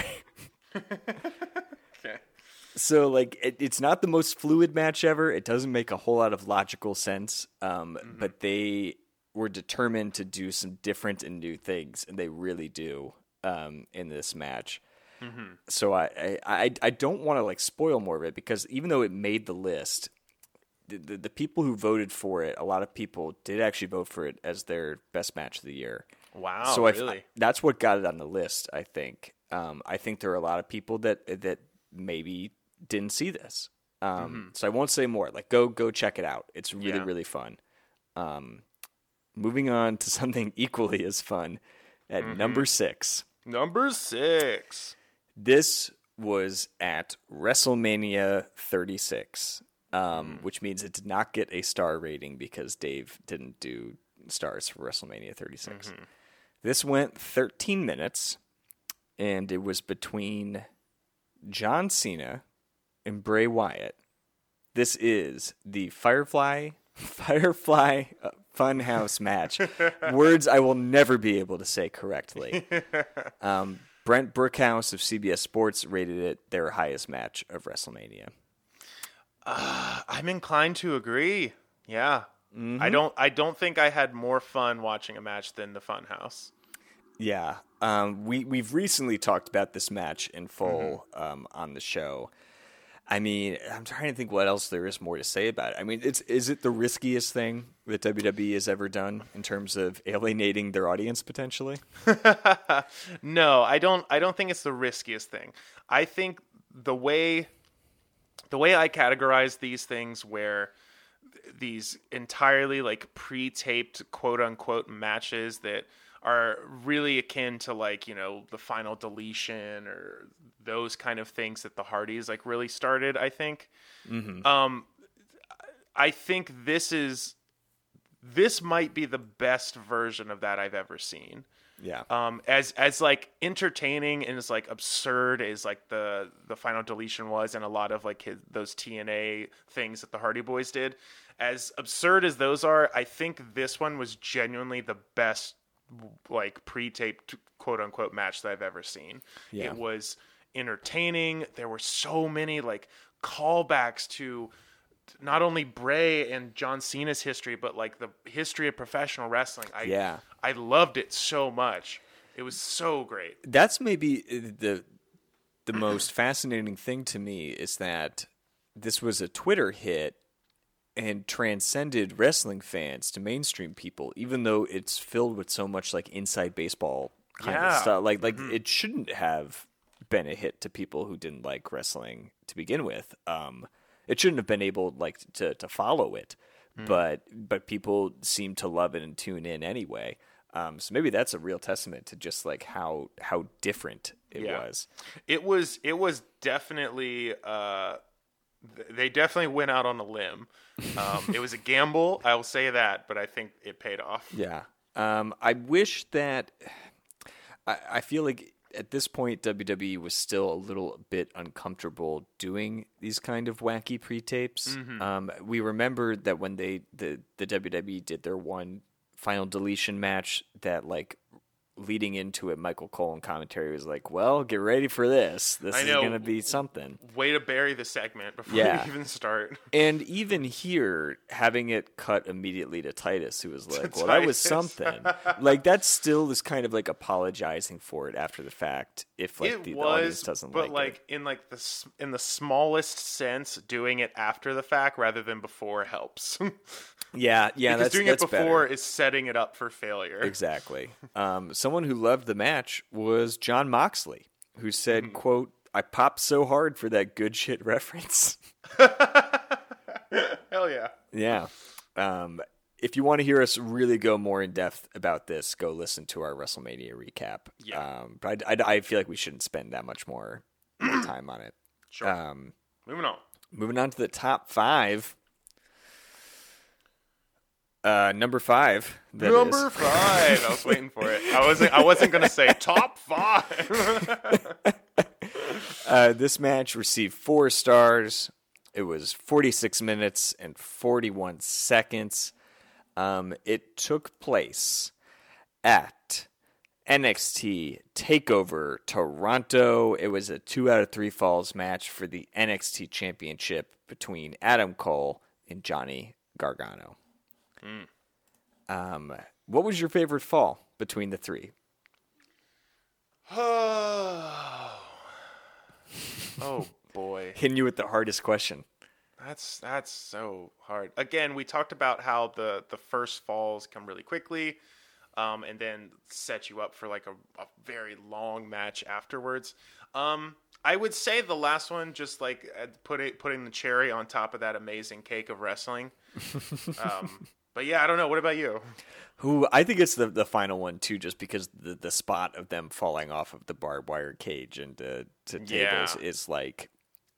Okay. So, like, it, it's not the most fluid match ever. It doesn't make a whole lot of logical sense. Um, mm-hmm. But they were determined to do some different and new things, and they really do um, in this match. Mm-hmm. So I, I, I don't want to like spoil more of it because even though it made the list, the, the the people who voted for it, a lot of people did actually vote for it as their best match of the year. Wow, so really? I, that's what got it on the list, I think. Um, I think there are a lot of people that that maybe didn't see this. Um, mm-hmm. So I won't say more. Like, go go check it out. It's really, yeah. really fun. Um, moving on to something equally as fun at mm-hmm. number six. Number six. This was at WrestleMania thirty-six, um, mm. which means it did not get a star rating because Dave didn't do stars for WrestleMania thirty-six. Mm-hmm. This went thirteen minutes, and it was between John Cena and Bray Wyatt. This is the Firefly Firefly Funhouse match. Words I will never be able to say correctly. Um, Brent Brookhouse of C B S Sports rated it their highest match of WrestleMania. Uh, I'm inclined to agree. Yeah. Mm-hmm. I don't I don't think I had more fun watching a match than the Funhouse. Yeah. Um, we, we've recently talked about this match in full mm-hmm. um, on the show. I mean, I'm trying to think what else there is more to say about it. I mean, it's is it the riskiest thing that W W E has ever done in terms of alienating their audience potentially? No, I don't I don't think it's the riskiest thing. I think the way the way I categorize these things where these entirely like pre-taped quote unquote matches that are really akin to like, you know, the Final Deletion or those kind of things that the Hardys like really started, I think. Mm-hmm. Um, I think this is, this might be the best version of that I've ever seen. Yeah. Um, as, as like entertaining and as like absurd as like the, the Final Deletion was and a lot of like his, those T N A things that the Hardy Boys did, as absurd as those are, I think this one was genuinely the best like pre-taped quote unquote match that I've ever seen. Yeah. It was entertaining. There were so many like callbacks to not only Bray and John Cena's history, but like the history of professional wrestling. I, yeah. I loved it so much. It was so great. That's maybe the the most fascinating thing to me is that this was a Twitter hit and transcended wrestling fans to mainstream people, even though it's filled with so much like inside baseball kind yeah. of stuff. Like, like mm-hmm. it shouldn't have been a hit to people who didn't like wrestling to begin with. Um, it shouldn't have been able like to to follow it, mm. but but people seem to love it and tune in anyway. Um, so maybe that's a real testament to just like how how different it yeah. was. It was it was definitely. Uh... They definitely went out on a limb. Um, it was a gamble, I will say that, but I think it paid off. Yeah. Um, I wish that I, I feel like at this point W W E was still a little bit uncomfortable doing these kind of wacky pre-tapes. Mm-hmm. Um, we remember that when they the, the W W E did their one Final Deletion match that like leading into it, Michael Cole in commentary was like, well, get ready for this. This is going to be something. Way to bury the segment before yeah. we even start. And even here, having it cut immediately to Titus, who was like, well, that was something. Like, that's still this kind of like apologizing for it after the fact if like it the, was, the audience doesn't but like, like it. in like the in the smallest sense, doing it after the fact rather than before helps. Yeah, yeah, because that's, doing that's it before better. Is setting it up for failure. Exactly. Um, someone who loved the match was John Moxley, who said, mm. quote, I popped so hard for that good shit reference. Hell yeah. Yeah. Um, if you want to hear us really go more in depth about this, go listen to our WrestleMania recap. Yeah. Um, but I, I, I feel like we shouldn't spend that much more time on it. Sure. Um, moving on. Moving on to the top five. Uh, number five. Number is. five. I was waiting for it. I wasn't. I wasn't going to say top five. uh, this match received four stars. It was forty-six minutes and forty-one seconds. Um, it took place at N X T TakeOver Toronto. It was a two out of three falls match for the N X T Championship between Adam Cole and Johnny Gargano. Mm. Um, what was your favorite fall between the three? Oh boy, hitting you with the hardest question. That's that's so hard. Again, we talked about how the the first falls come really quickly, um, and then set you up for like a, a very long match afterwards. Um, I would say the last one, just like putting putting the cherry on top of that amazing cake of wrestling. um, but yeah, I don't know. What about you? Who I think it's the the final one too, just because the the spot of them falling off of the barbed wire cage into to tables yeah. is like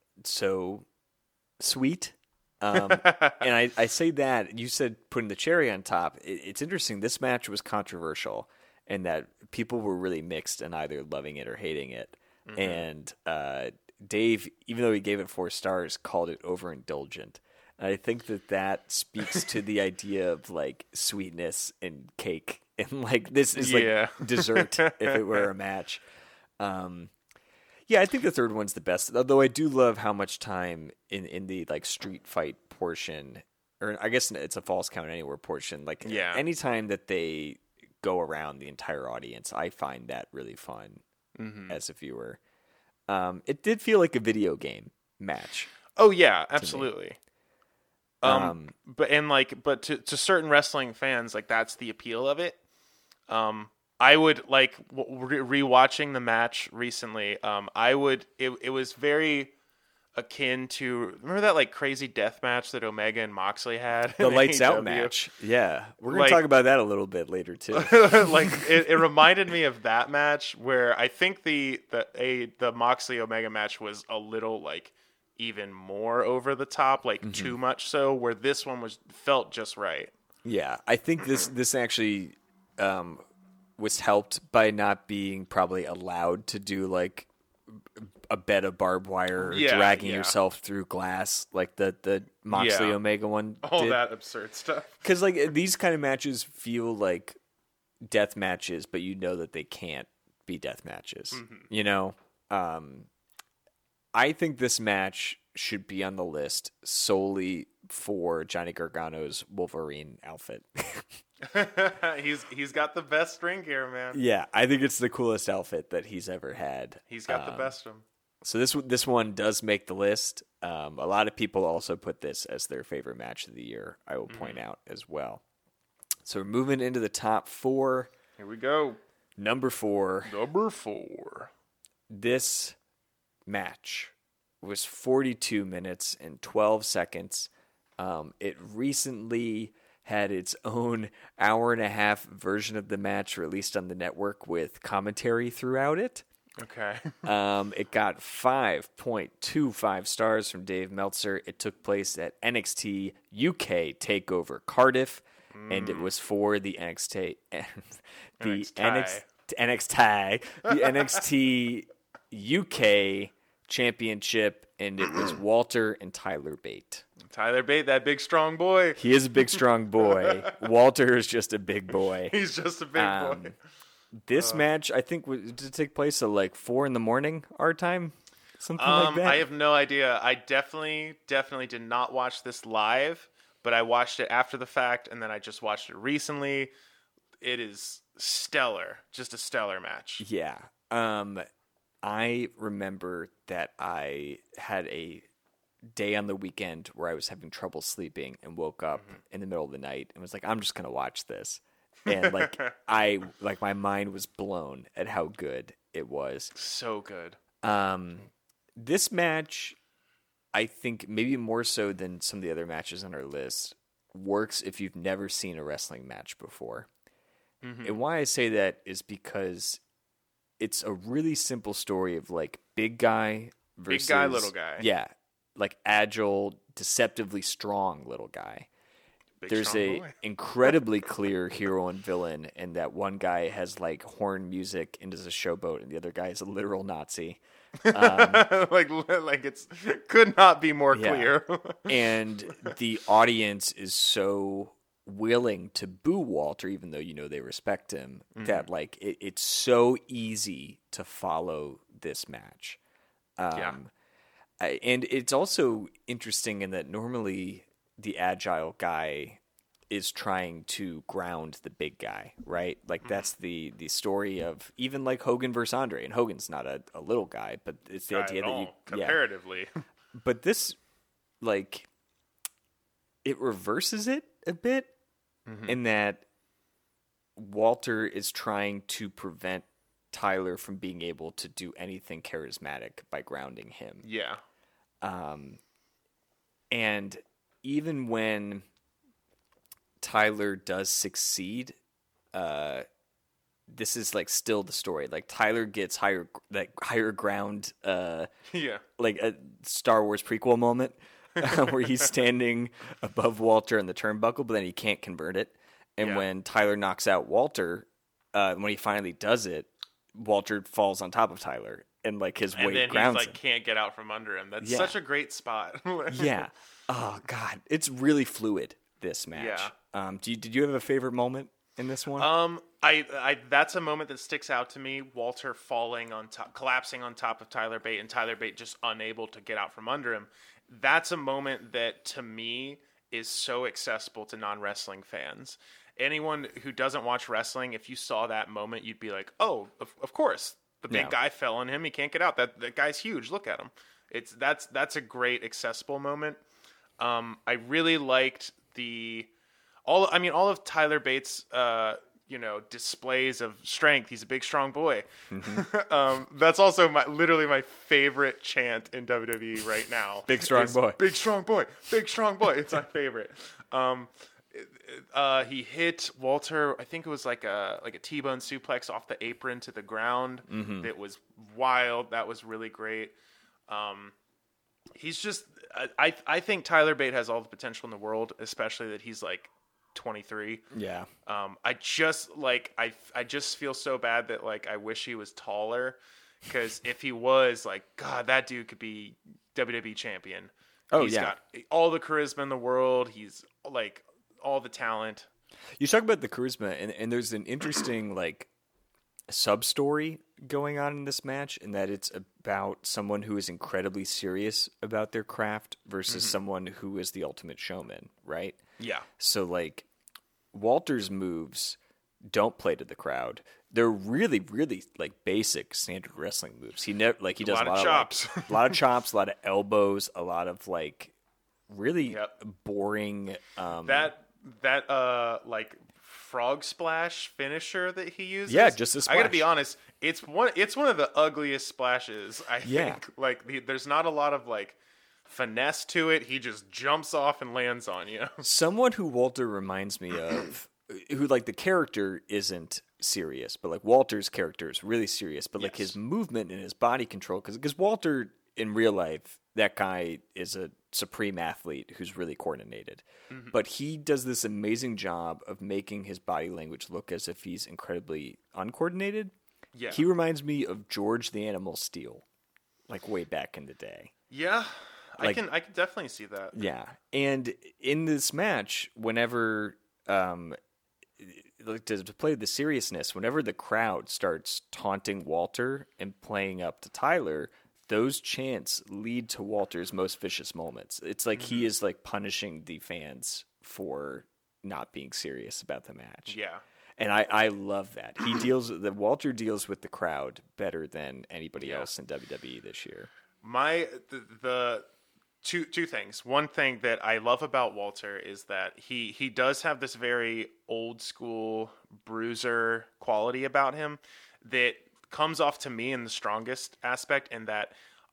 so sweet. Um, and I, I say that you said putting the cherry on top. It, it's interesting. This match was controversial in that people were really mixed and either loving it or hating it. Mm-hmm. And uh, Dave, even though he gave it four stars, called it overindulgent. I think that that speaks to the idea of like sweetness and cake, and like this is like yeah. dessert if it were a match. Um, yeah, I think the third one's the best. Although I do love how much time in, in the like street fight portion, or I guess it's a false count anywhere portion. Like yeah. anytime that they go around the entire audience, I find that really fun mm-hmm. as a viewer. Um, it did feel like a video game match. Oh yeah, absolutely. Um, um, but and like, but to, to certain wrestling fans, like that's the appeal of it. Um, I would like re- rewatching the match recently. Um, I would. It it was very akin to remember that like crazy death match that Omega and Moxley had. The lights out match. Yeah, we're gonna like, talk about that a little bit later too. like it, it reminded me of that match where I think the the a the Moxley Omega match was a little like. Even more over the top, like mm-hmm. too much so, where this one was felt just right. Yeah, I think this this actually um, was helped by not being probably allowed to do like a bed of barbed wire or yeah, dragging yeah. yourself through glass like the the Moxley yeah. Omega one. All did. That absurd stuff. Because like these kind of matches feel like death matches, but you know that they can't be death matches. Mm-hmm. You know. Um, I think this match should be on the list solely for Johnny Gargano's Wolverine outfit. he's he's got the best string here, man. Yeah, I think it's the coolest outfit that he's ever had. He's got um, the best of them. So this this one does make the list. Um, a lot of people also put this as their favorite match of the year. I will point mm. out as well. So we're moving into the top four. Here we go. Number four. Number four. This match was forty-two minutes and twelve seconds. Um, it recently had its own hour and a half version of the match released on the network with commentary throughout it. Okay. um, it got five point two five stars from Dave Meltzer. It took place at N X T U K TakeOver Cardiff, mm. and it was for the N X T the N X T N X T the N X T U K Championship, and it was Walter and Tyler Bate. Tyler Bate, that big strong boy. He is a big strong boy. Walter is just a big boy. He's just a big um, boy. This uh, match, I think, did it take place at like four in the morning our time, something um, like that. I have no idea. I definitely, definitely did not watch this live, but I watched it after the fact, and then I just watched it recently. It is stellar, just a stellar match. Yeah. Um. I remember that I had a day on the weekend where I was having trouble sleeping and woke up mm-hmm. in the middle of the night and was like, I'm just going to watch this. And like, I, like my mind was blown at how good it was. So good. Um, this match, I think maybe more so than some of the other matches on our list, works if you've never seen a wrestling match before. Mm-hmm. And why I say that is because it's a really simple story of like big guy versus big guy, little guy. Yeah, like agile, deceptively strong little guy. Big There's a boy. incredibly clear hero and villain, and that one guy has like horn music and is a showboat, and the other guy is a literal Nazi. Um, like, like it's could not be more yeah. clear. And the audience is so willing to boo Walter, even though you know they respect him, mm-hmm. that like it, it's so easy to follow this match. Um, yeah. I, and it's also interesting in that normally the agile guy is trying to ground the big guy, right? Like mm-hmm. that's the the story of even like Hogan versus Andre, and Hogan's not a, a little guy, but it's the guy idea that all, you comparatively. Yeah. But this, like, it reverses it a bit mm-hmm. in that Walter is trying to prevent Tyler from being able to do anything charismatic by grounding him. Yeah. Um, and even when Tyler does succeed, uh, this is like still the story. Like Tyler gets higher, like higher ground, uh, yeah, like a Star Wars prequel moment where he's standing above Walter in the turnbuckle, but then he can't convert it. And yeah. when Tyler knocks out Walter, uh, when he finally does it, Walter falls on top of Tyler, and like his and weight then grounds he's like him. Can't get out from under him. That's yeah. such a great spot. yeah. Oh God, it's really fluid. This match. Yeah. Um. Do you, did you have a favorite moment in this one? Um. I. I. That's a moment that sticks out to me. Walter falling on top, collapsing on top of Tyler Bate, and Tyler Bate just unable to get out from under him. That's a moment that to me is so accessible to non-wrestling fans. Anyone who doesn't watch wrestling, if you saw that moment, you'd be like, "Oh, of, of course, the big yeah. guy fell on him. He can't get out. That that guy's huge. Look at him." It's that's that's a great accessible moment. Um, I really liked the all. I mean, all of Tyler Bates, uh, you know, displays of strength. He's a big, strong boy. Mm-hmm. um, that's also my literally my favorite chant in W W E right now. Big strong boy. Big strong boy. Big strong boy. It's my favorite. Um, Uh, he hit Walter. I think it was like a like a T-bone suplex off the apron to the ground. Mm-hmm. That was wild. That was really great. Um, he's just. I I think Tyler Bate has all the potential in the world, especially that he's like twenty-three. Yeah. Um, I just like I I just feel so bad that like I wish he was taller, because if he was, like, God, that dude could be W W E champion. Oh he's yeah. got all the charisma in the world. He's like. All the talent. You talk about the charisma, and, and there's an interesting like sub story going on in this match, in that it's about someone who is incredibly serious about their craft versus mm-hmm. someone who is the ultimate showman, right? Yeah. So like Walter's moves don't play to the crowd. They're really, really like basic standard wrestling moves. He never like he does a lot, a lot of chops, of, like, a lot of chops, a lot of elbows, a lot of like really yep. boring. Um, that. That uh like frog splash finisher that he uses. Yeah, just a splash. I gotta be honest, it's one it's one of the ugliest splashes, I yeah. think. Like the, there's not a lot of like finesse to it. He just jumps off and lands on you. Someone who Walter reminds me of, who like the character isn't serious, but like Walter's character is really serious, but like yes. his movement and his body control, because because Walter in real life, that guy is a supreme athlete who's really coordinated. Mm-hmm. But he does this amazing job of making his body language look as if he's incredibly uncoordinated. Yeah. He reminds me of George the Animal Steel, like way back in the day. Yeah. Like, I can I can definitely see that. Yeah. And in this match, whenever um like to, to play the seriousness, whenever the crowd starts taunting Walter and playing up to Tyler, those chants lead to Walter's most vicious moments. It's like mm-hmm. he is like punishing the fans for not being serious about the match. Yeah. And I, I love that. He deals the Walter deals with the crowd better than anybody yeah. else in W W E this year. My the, the two two things. One thing that I love about Walter is that he he does have this very old school bruiser quality about him that comes off to me in the strongest aspect, and that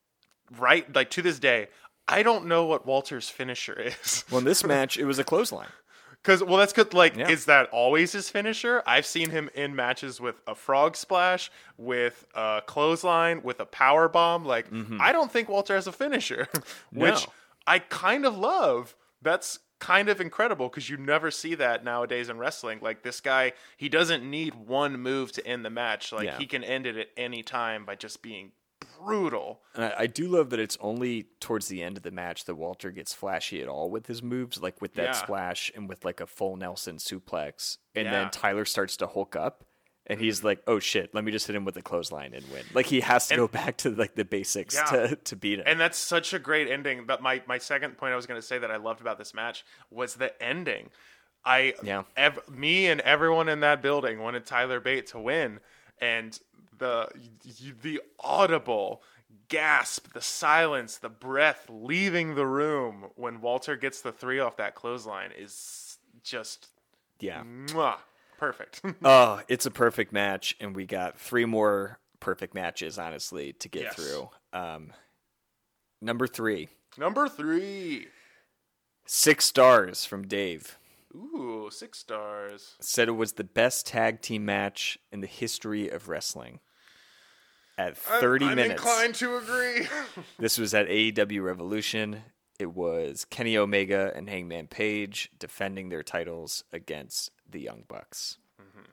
right like to this day I don't know what Walter's finisher is. Well, in this match it was a clothesline. Cause well that's good like yeah. is that always his finisher? I've seen him in matches with a frog splash, with a clothesline, with a power bomb. Like mm-hmm. I don't think Walter has a finisher. Which no. I kind of love. That's kind of incredible, because you never see that nowadays in wrestling. Like this guy, he doesn't need one move to end the match. Like yeah. he can end it at any time by just being brutal. And I, I do love that it's only towards the end of the match that Walter gets flashy at all with his moves, like with that yeah. splash and with like a full Nelson suplex. And yeah. then Tyler starts to Hulk up, and he's like, "Oh shit, let me just hit him with a clothesline and win." Like he has to and, go back to like the basics yeah. to to beat him. And that's such a great ending. But my my second point I was going to say that I loved about this match was the ending. I, yeah. ev- me and everyone in that building wanted Tyler Bate to win, and the the audible gasp, the silence, the breath leaving the room when Walter gets the three off that clothesline is just yeah, mwah, perfect. Oh, it's a perfect match, and we got three more perfect matches, honestly, to get yes. through. Um, number three. Number three. Six stars from Dave. Ooh, six stars. Said it was the best tag team match in the history of wrestling. At thirty I'm, I'm minutes. I'm inclined to agree. This was at A E W Revolution. It was Kenny Omega and Hangman Page defending their titles against the Young Bucks. Mm-hmm.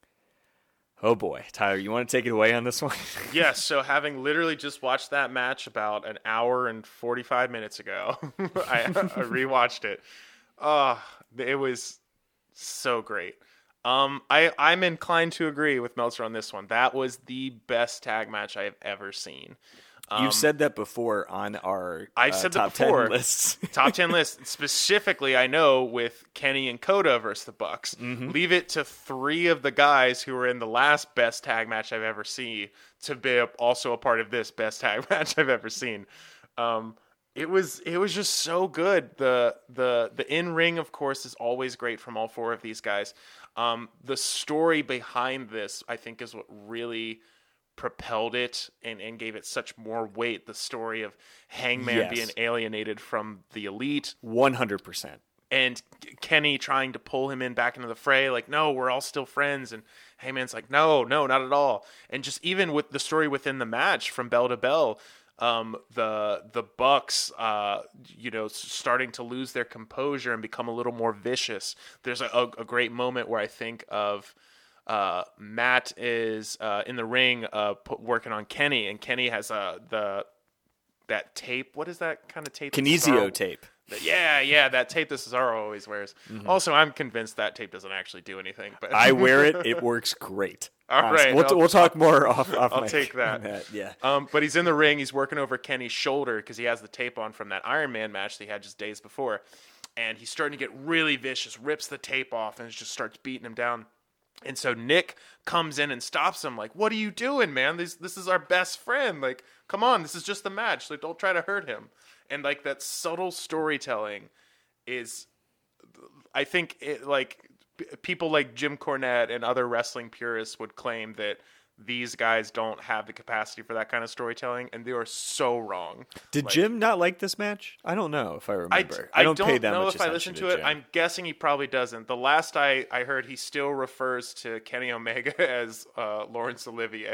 Oh boy. Tyler, you want to take it away on this one? Yes, so having literally just watched that match about an hour and forty-five minutes ago, I, I rewatched it. Oh, it was so great. Um, I, I'm inclined to agree with Meltzer on this one. That was the best tag match I have ever seen. Um, You've said that before on our I've uh, said top that before. ten lists. Top ten list. Specifically, I know with Kenny and Coda versus the Bucks. Mm-hmm. Leave it to three of the guys who were in the last best tag match I've ever seen to be also a part of this best tag match I've ever seen. Um, It was it was just so good. The the the in ring, of course, is always great from all four of these guys. Um, the story behind this, I think, is what really propelled it and, and gave it such more weight. The story of Hangman Yes. being alienated from the Elite, one hundred percent. and Kenny trying to pull him in back into the fray, like, no, we're all still friends. And Hangman's like, no, no, not at all. And just even with the story within the match from bell to bell. Um, the the Bucks, uh, you know, starting to lose their composure and become a little more vicious. There's a, a, a great moment where I think of uh, Matt is uh, in the ring uh, put, working on Kenny, and Kenny has uh, the that tape. What is that kind of tape? Kinesio tape. Yeah, yeah, that tape that Cesaro always wears. Mm-hmm. Also, I'm convinced that tape doesn't actually do anything. But I wear it; it works great. All Honestly. right, we'll, I'll, we'll talk more off. off I'll mic take that. that. Yeah. Um, but he's in the ring. He's working over Kenny's shoulder because he has the tape on from that Iron Man match that he had just days before, and he's starting to get really vicious. Rips the tape off and just starts beating him down. And so Nick comes in and stops him. Like, "What are you doing, man? This this is our best friend. Like, come on, this is just the match. Like, don't try to hurt him." And like that subtle storytelling is, I think, it, like people like Jim Cornette and other wrestling purists would claim that these guys don't have the capacity for that kind of storytelling, and they are so wrong. Did like, Jim not like this match? I don't know if I remember. I, I, I don't, don't pay that know much if I listen to, to it. Jim. I'm guessing he probably doesn't. The last I, I heard, he still refers to Kenny Omega as uh, Laurence Olivier.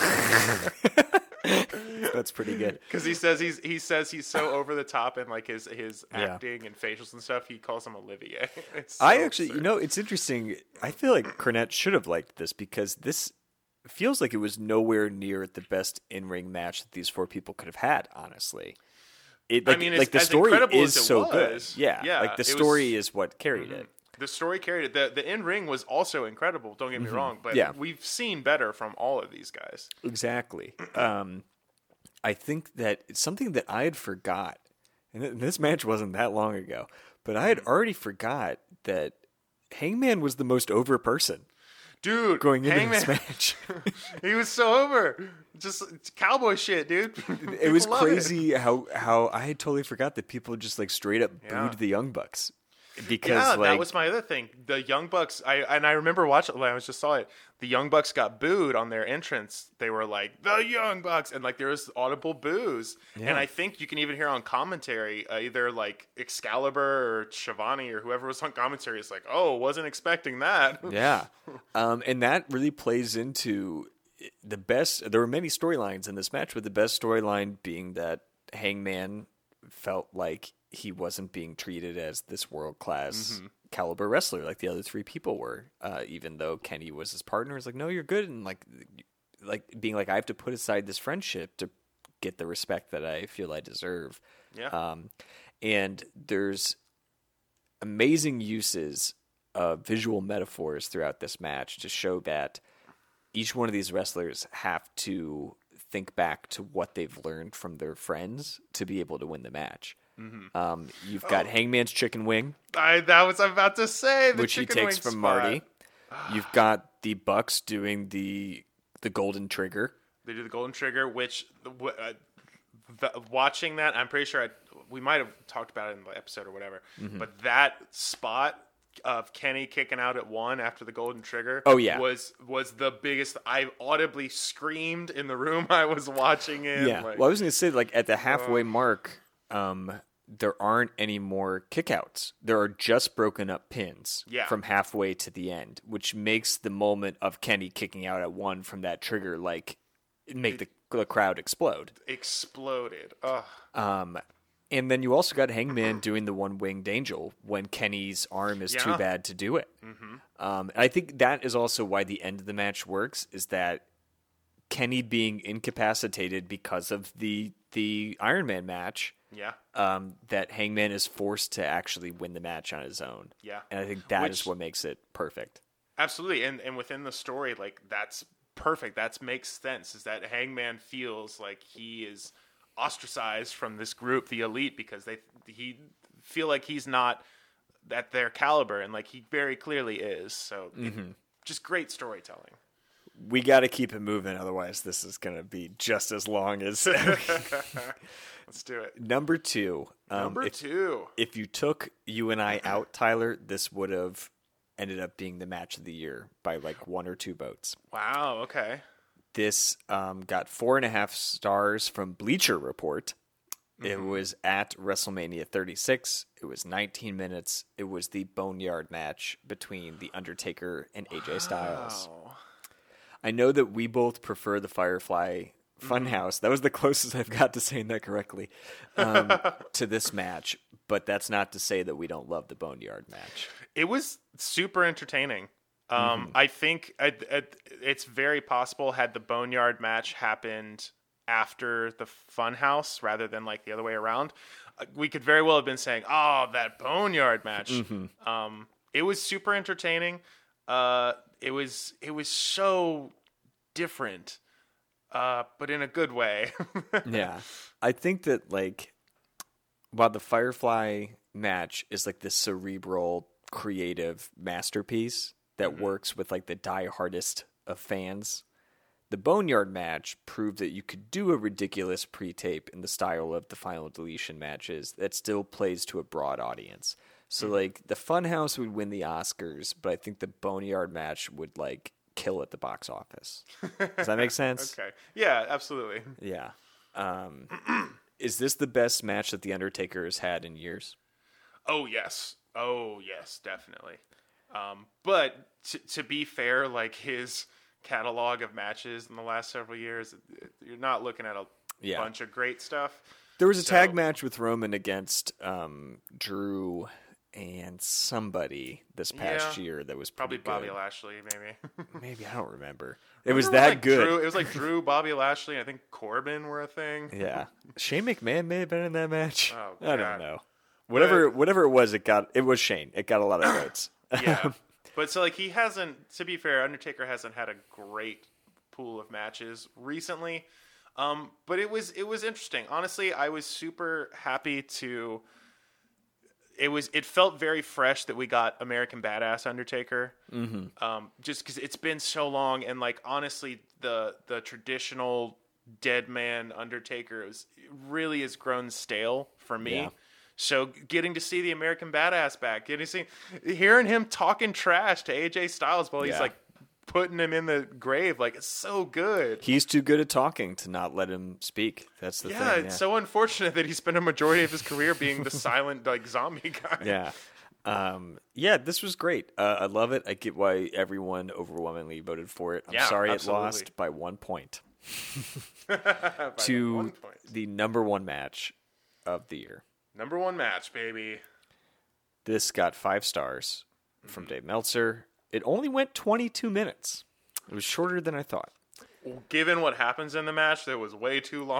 That's pretty good. Because he says he's he says he's so over the top in like his his Yeah. acting and facials and stuff. He calls him Olivier. It's so I actually, absurd. you know, it's interesting. I feel like Cornette should have liked this because this feels like it was nowhere near the best in-ring match that these four people could have had. Honestly, it like, I mean, like the as story incredible is as it so was, good. Yeah, yeah, like the it story was- is what carried Mhm. it. The story carried it. The the in ring was also incredible. Don't get me wrong, but Yeah. we've seen better from all of these guys. Exactly. Um, I think that it's something that I had forgot, and th- this match wasn't that long ago, but I had already forgot that Hangman was the most over person Dude, going into Hangman, this match. he was so over. Just cowboy shit, dude. It was People love crazy how how I had totally forgot that people just like straight up Yeah. booed the Young Bucks because Yeah, like that was my other thing. The Young Bucks, I and I remember watching. I just saw it. The Young Bucks got booed on their entrance. They were like the Young Bucks, and like there was audible boos. Yeah. And I think you can even hear on commentary, uh, either like Excalibur or Shivani or whoever was on commentary is like, "Oh, wasn't expecting that." yeah, um, and that really plays into the best. There were many storylines in this match, but the best storyline being that Hangman felt like he wasn't being treated as this world class Mm-hmm. caliber wrestler like the other three people were. Uh, even though Kenny was his partner, it's like, no, you're good, and like, like being like, I have to put aside this friendship to get the respect that I feel I deserve. Yeah. Um, and there's amazing uses of visual metaphors throughout this match to show that each one of these wrestlers have to think back to what they've learned from their friends to be able to win the match. Mm-hmm. Um, you've got oh. Hangman's chicken wing. I, that was I'm about to say. The which he takes from spot. Marty. You've got the Bucks doing the the golden trigger. They do the golden trigger, which uh, the, watching that, I'm pretty sure I, we might have talked about it in the episode or whatever. Mm-hmm. But that spot of Kenny kicking out at one after the golden trigger, oh yeah, was was the biggest. I audibly screamed in the room I was watching in. Yeah, like, well, I was going to say, like at the halfway uh, mark, um, there aren't any more kickouts. There are just broken up pins yeah. from halfway to the end, which makes the moment of Kenny kicking out at one from that trigger like make it, the, the crowd explode. Exploded. Ugh. Um, and then you also got Hangman doing the one winged angel when Kenny's arm is yeah. too bad to do it. Mm-hmm. Um, and I think that is also why the end of the match works, is that Kenny being incapacitated because of the the Iron Man match. Yeah. Um, that Hangman is forced to actually win the match on his own. Yeah. And I think that Which, is what makes it perfect. Absolutely. And and within the story, like that's perfect. That makes sense, is that Hangman feels like he is ostracized from this group, the Elite, because they he feel like he's not at their caliber, and like he very clearly is. So mm-hmm. it, just great storytelling. We got to keep it moving, otherwise this is going to be just as long as. Let's do it. Number two. Um, Number if, two. If you took you and I out, Tyler, this would have ended up being the match of the year by like one or two votes. Wow. Okay. This um, got four and a half stars from Bleacher Report. Mm-hmm. It was at WrestleMania thirty-six. It was nineteen minutes. It was the Boneyard match between The Undertaker and A J wow. Styles. I know that we both prefer the Firefly Funhouse. That was the closest I've got to saying that correctly um, to this match. But that's not to say that we don't love the Boneyard match. It was super entertaining. Um, mm-hmm. I think it, it, it's very possible had the Boneyard match happened after the Funhouse rather than like the other way around, we could very well have been saying, "Oh, that Boneyard match." Mm-hmm. Um, it was super entertaining. Uh, it was it was so different, uh, but in a good way. Yeah, I think that like while the Firefly match is like this cerebral, creative masterpiece that mm-hmm. works with like the diehardest of fans, the Boneyard match proved that you could do a ridiculous pre-tape in the style of the Final Deletion matches that still plays to a broad audience. So, mm-hmm. like, the Funhouse would win the Oscars, but I think the Boneyard match would, like, kill at the box office. Does that make sense? Okay. Yeah, absolutely. Yeah. Um, is this the best match that The Undertaker has had in years? Oh, yes. Oh, yes, definitely. Um, but t- to be fair, like, his catalog of matches in the last several years, you're not looking at a yeah. bunch of great stuff. There was a so, tag match with Roman against um, Drew and somebody this past yeah, year that was probably good. Bobby Lashley, maybe. Maybe, I don't remember. It was that like good. Drew, it was like Drew, Bobby Lashley, and I think Corbin were a thing. Yeah, Shane McMahon may have been in that match. Oh, I don't know. Whatever, but, whatever it was, it got it was Shane. It got a lot of votes. Yeah. But so, like, he hasn't, to be fair, Undertaker hasn't had a great pool of matches recently. Um, but it was, it was interesting. Honestly, I was super happy to, it was, it felt very fresh that we got American Badass Undertaker. Mm-hmm. Um, just cause it's been so long. And like, honestly, the, the traditional dead man Undertaker is, really has grown stale for me. Yeah. So getting to see the American Badass back, getting to see, hearing him talking trash to A J Styles while he's yeah. like putting him in the grave, like it's so good. He's too good at talking to not let him speak. That's the yeah, thing. Yeah, it's so unfortunate that he spent a majority of his career being the silent like zombie guy. Yeah, um, yeah, this was great. Uh, I love it. I get why everyone overwhelmingly voted for it. I'm yeah, sorry absolutely. it lost by one point by to one point. The number one match of the year. Number one match, baby. This got five stars from mm-hmm. Dave Meltzer. It only went twenty-two minutes. It was shorter than I thought. Well, given what happens in the match, that was way too long.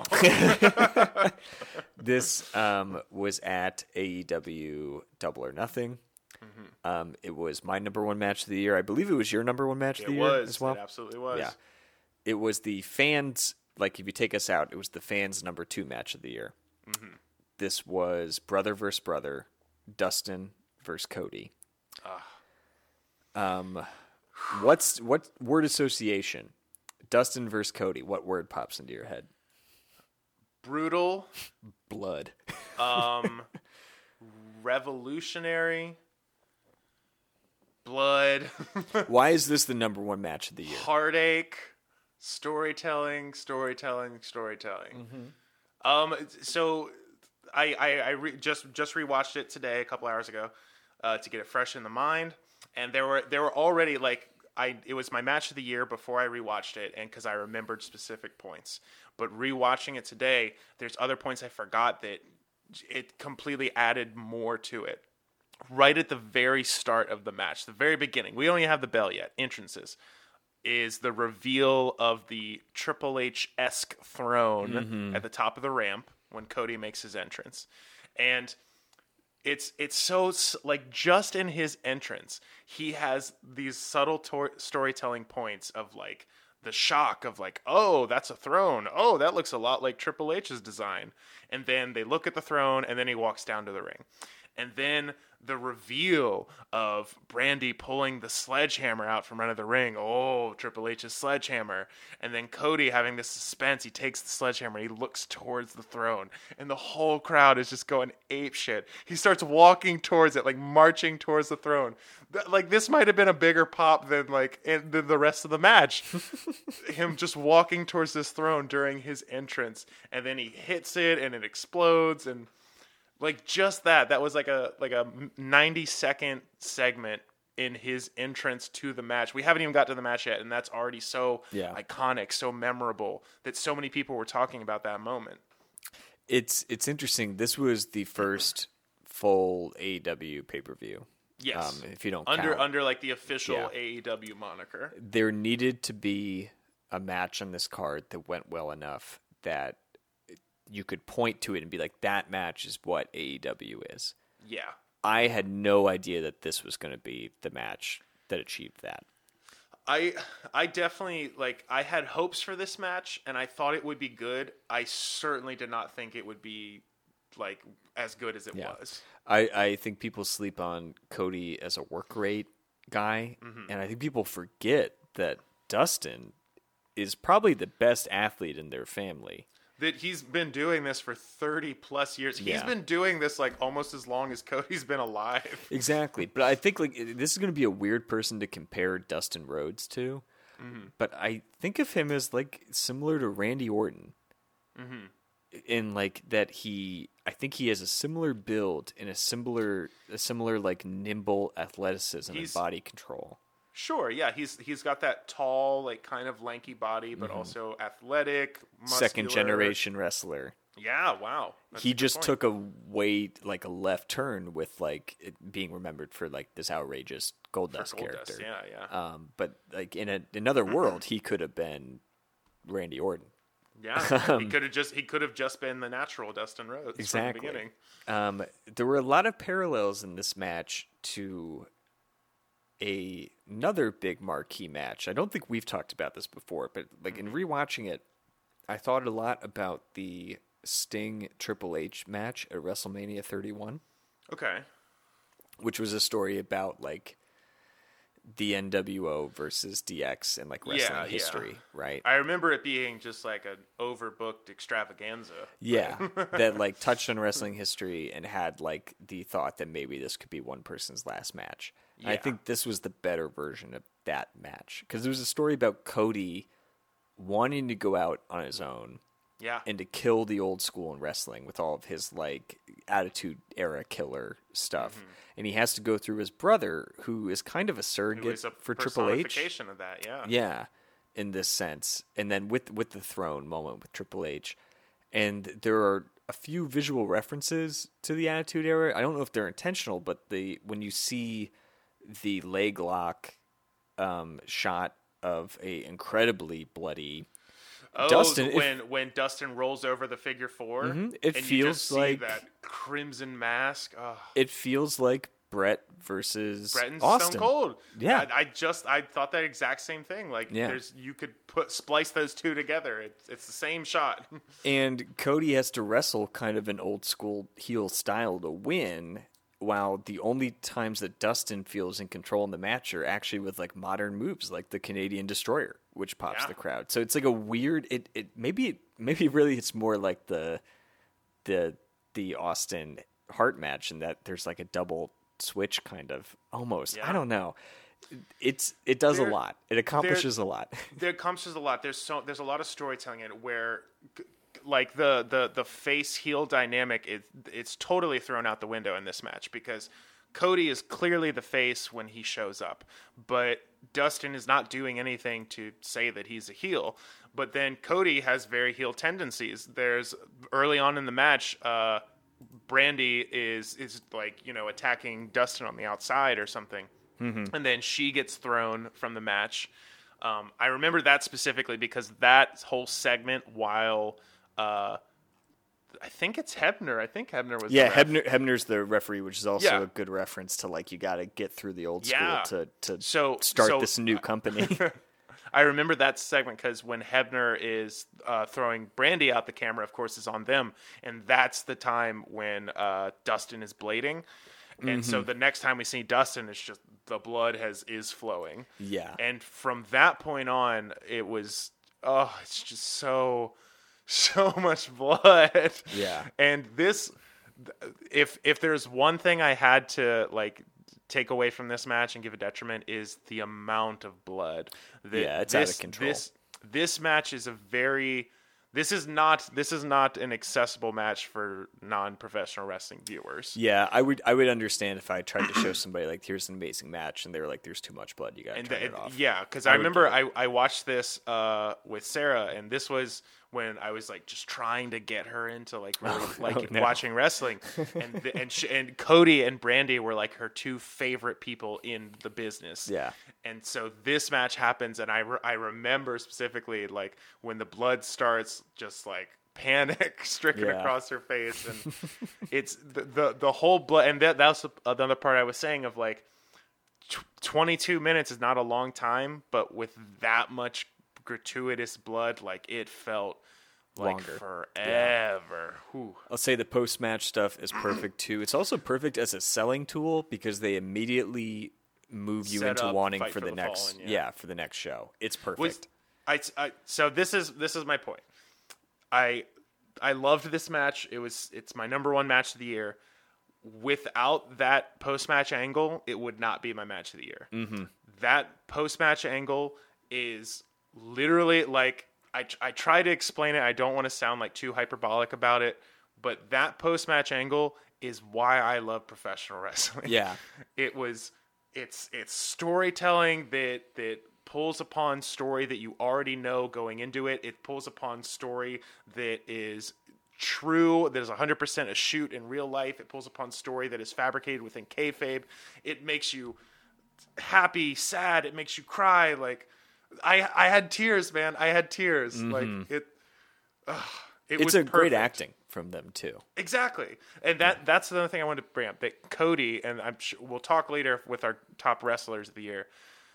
This um, was at A E W Double or Nothing. Mm-hmm. Um, it was my number one match of the year. I believe it was your number one match it of the was. year as well. It absolutely was. Yeah. It was the fans, like if you take us out, it was the fans' number two match of the year. Mm-hmm. this was brother versus brother, Dustin versus Cody. Uh. Um, what's what word association? Dustin versus Cody. What word pops into your head? Brutal. Blood. Um, revolutionary. Blood. Why is this the number one match of the year? Heartache. Storytelling, storytelling, storytelling. Mm-hmm. Um, so I I, I re- just just rewatched it today, a couple hours ago, uh, to get it fresh in the mind. And there were there were already like I it was my match of the year before I rewatched it, and because I remembered specific points. But rewatching it today, there's other points I forgot that it completely added more to it. Right at the very start of the match, the very beginning, we don't even have the bell yet. Entrances is the reveal of the Triple H-esque throne mm-hmm. at the top of the ramp when Cody makes his entrance, and it's it's so like just in his entrance, he has these subtle tor- storytelling points of like. The shock of like, oh, that's a throne. Oh, that looks a lot like Triple H's design. And then they look at the throne, and then he walks down to the ring. And then the reveal of Brandy pulling the sledgehammer out from under the ring. Oh, Triple H's sledgehammer. And then Cody having this suspense. He takes the sledgehammer and he looks towards the throne. And the whole crowd is just going ape shit. He starts walking towards it, like marching towards the throne. Like this might have been a bigger pop than like in, than the rest of the match. Him just walking towards this throne during his entrance. And then he hits it and it explodes and like just that, that was like a like a ninety second segment in his entrance to the match. We haven't even got to the match yet, and that's already so yeah. iconic, so memorable that so many people were talking about that moment. It's it's interesting. This was the first full A E W pay per view. Yes, um, if you don't under count. under like the official yeah. A E W moniker, there needed to be a match on this card that went well enough that you could point to it and be like, that match is what A E W is. Yeah. I had no idea that this was going to be the match that achieved that. I I definitely, like, I had hopes for this match, and I thought it would be good. I certainly did not think it would be, like, as good as it yeah. was. I, I think people sleep on Cody as a work rate guy, mm-hmm. and I think people forget that Dustin is probably the best athlete in their family. That he's been doing this for thirty plus years. He's yeah. been doing this like almost as long as Cody's been alive. Exactly. But I think like this is going to be a weird person to compare Dustin Rhodes to. Mm-hmm. But I think of him as like similar to Randy Orton. Mm-hmm. In like that he, I think he has a similar build and a similar, a similar like nimble athleticism he's, and body control. Sure, yeah, he's he's got that tall, like kind of lanky body, but mm-hmm. also athletic, muscular. Second generation wrestler. Yeah, wow. That's he just point. took a weight, like a left turn, with like it being remembered for like this outrageous Goldust Gold character. Dust, yeah, yeah. Um, but like in a, another world, he could have been Randy Orton. Yeah, he could have just he could have just been the natural Dustin Rhodes exactly. from the beginning. Um, there were a lot of parallels in this match to a another big marquee match. I don't think we've talked about this before, but like in rewatching it, I thought a lot about the Sting Triple H match at WrestleMania thirty-one. Okay. Which was a story about like the N W O versus D X and like wrestling yeah, history, yeah. right? I remember it being just like an overbooked extravaganza. Yeah, that like touched on wrestling history and had like the thought that maybe this could be one person's last match. Yeah. I think this was the better version of that match because there was a story about Cody wanting to go out on his own. Yeah. And to kill the old school in wrestling with all of his like attitude era killer stuff. Mm-hmm. And he has to go through his brother, who is kind of a surrogate a for Triple H. Personification of that, yeah. Yeah, in this sense. And then with with the throne moment with Triple H. And there are a few visual references to the attitude era. I don't know if they're intentional, but the when you see the leg lock um, shot of a incredibly bloody Oh, Dustin, when if, when Dustin rolls over the figure four, mm-hmm, it and feels you just like see that crimson mask. Oh. It feels like Brett versus Brett and Austin. Stone Cold. Yeah, I, I just I thought that exact same thing. Like, yeah. there's you could put splice those two together. It's it's the same shot. And Cody has to wrestle kind of an old school heel style to win, while the only times that Dustin feels in control in the match are actually with like modern moves, like the Canadian Destroyer, which pops yeah. the crowd. So it's like a weird. It it maybe maybe really it's more like the the the Austin Hart match, in that there's like a double switch kind of almost. Yeah. I don't know. It's it does there, a lot. It accomplishes a lot. There accomplishes a lot. There's so there's a lot of storytelling in it where, like the the the face heel dynamic, it it's totally thrown out the window in this match, because Cody is clearly the face when he shows up, but Dustin is not doing anything to say that he's a heel. But then Cody has very heel tendencies. There's early on in the match, uh, Brandy is is like, you know, attacking Dustin on the outside or something, mm-hmm. and then she gets thrown from the match. Um, I remember that specifically because that whole segment, while uh, I think it's Hebner. I think Hebner was yeah. the ref. Hebner Hebner's the referee, which is also Yeah. a good reference to like you got to get through the old Yeah. school to to So- start so- this new company. I remember that segment because when Hebner is uh, throwing Brandy out, the camera, of course, is on them. And that's the time when uh, Dustin is blading. And mm-hmm. so the next time we see Dustin, it's just the blood has is flowing. Yeah. And from that point on, it was, oh, it's just so, so much blood. Yeah. And this, if if there's one thing I had to, like, take away from this match and give a detriment, is the amount of blood. The, yeah, it's this, out of control. This this match is a very this is not this is not an accessible match for non-professional wrestling viewers. Yeah, I would I would understand if I tried to show somebody like here's an amazing match and they were like there's too much blood, you got to turn and, it off. Yeah, because I, I remember I, I watched this uh, with Sarah, and this was when I was like just trying to get her into like really oh, like oh, no. watching wrestling, and the, and she, and Cody and Brandy were like her two favorite people in the business. Yeah, and so this match happens, and I re- I remember specifically like when the blood starts, just like panic stricken yeah. across her face, and it's the, the the whole blood, and that that's another part I was saying of like twenty-two minutes is not a long time, but with that much gratuitous blood, like it felt like longer forever. Yeah. I'll say the post-match stuff is perfect too. It's also perfect as a selling tool because they immediately move you Set into up, wanting fight for the, the next fallen, yeah. yeah. for the next show. It's perfect. Was, I, I, so this is this is my point. I I loved this match. It was it's my number one match of the year. Without that post-match angle, it would not be my match of the year. Mm-hmm. That post-match angle is literally like I I try to explain it. I don't want to sound like too hyperbolic about it, but that post-match angle is why I love professional wrestling. Yeah. It was it's it's storytelling that that pulls upon story that you already know going into it. It pulls upon story that is true, that is one hundred percent a shoot in real life. It pulls upon story that is fabricated within kayfabe. It makes you happy, sad. It makes you cry. Like I, I had tears, man. I had tears. Mm-hmm. Like it. Uh, it it's was a perfect. great acting from them too. Exactly, and that that's another thing I wanted to bring up. That Cody, and I'm sure we'll talk later with our top wrestlers of the year.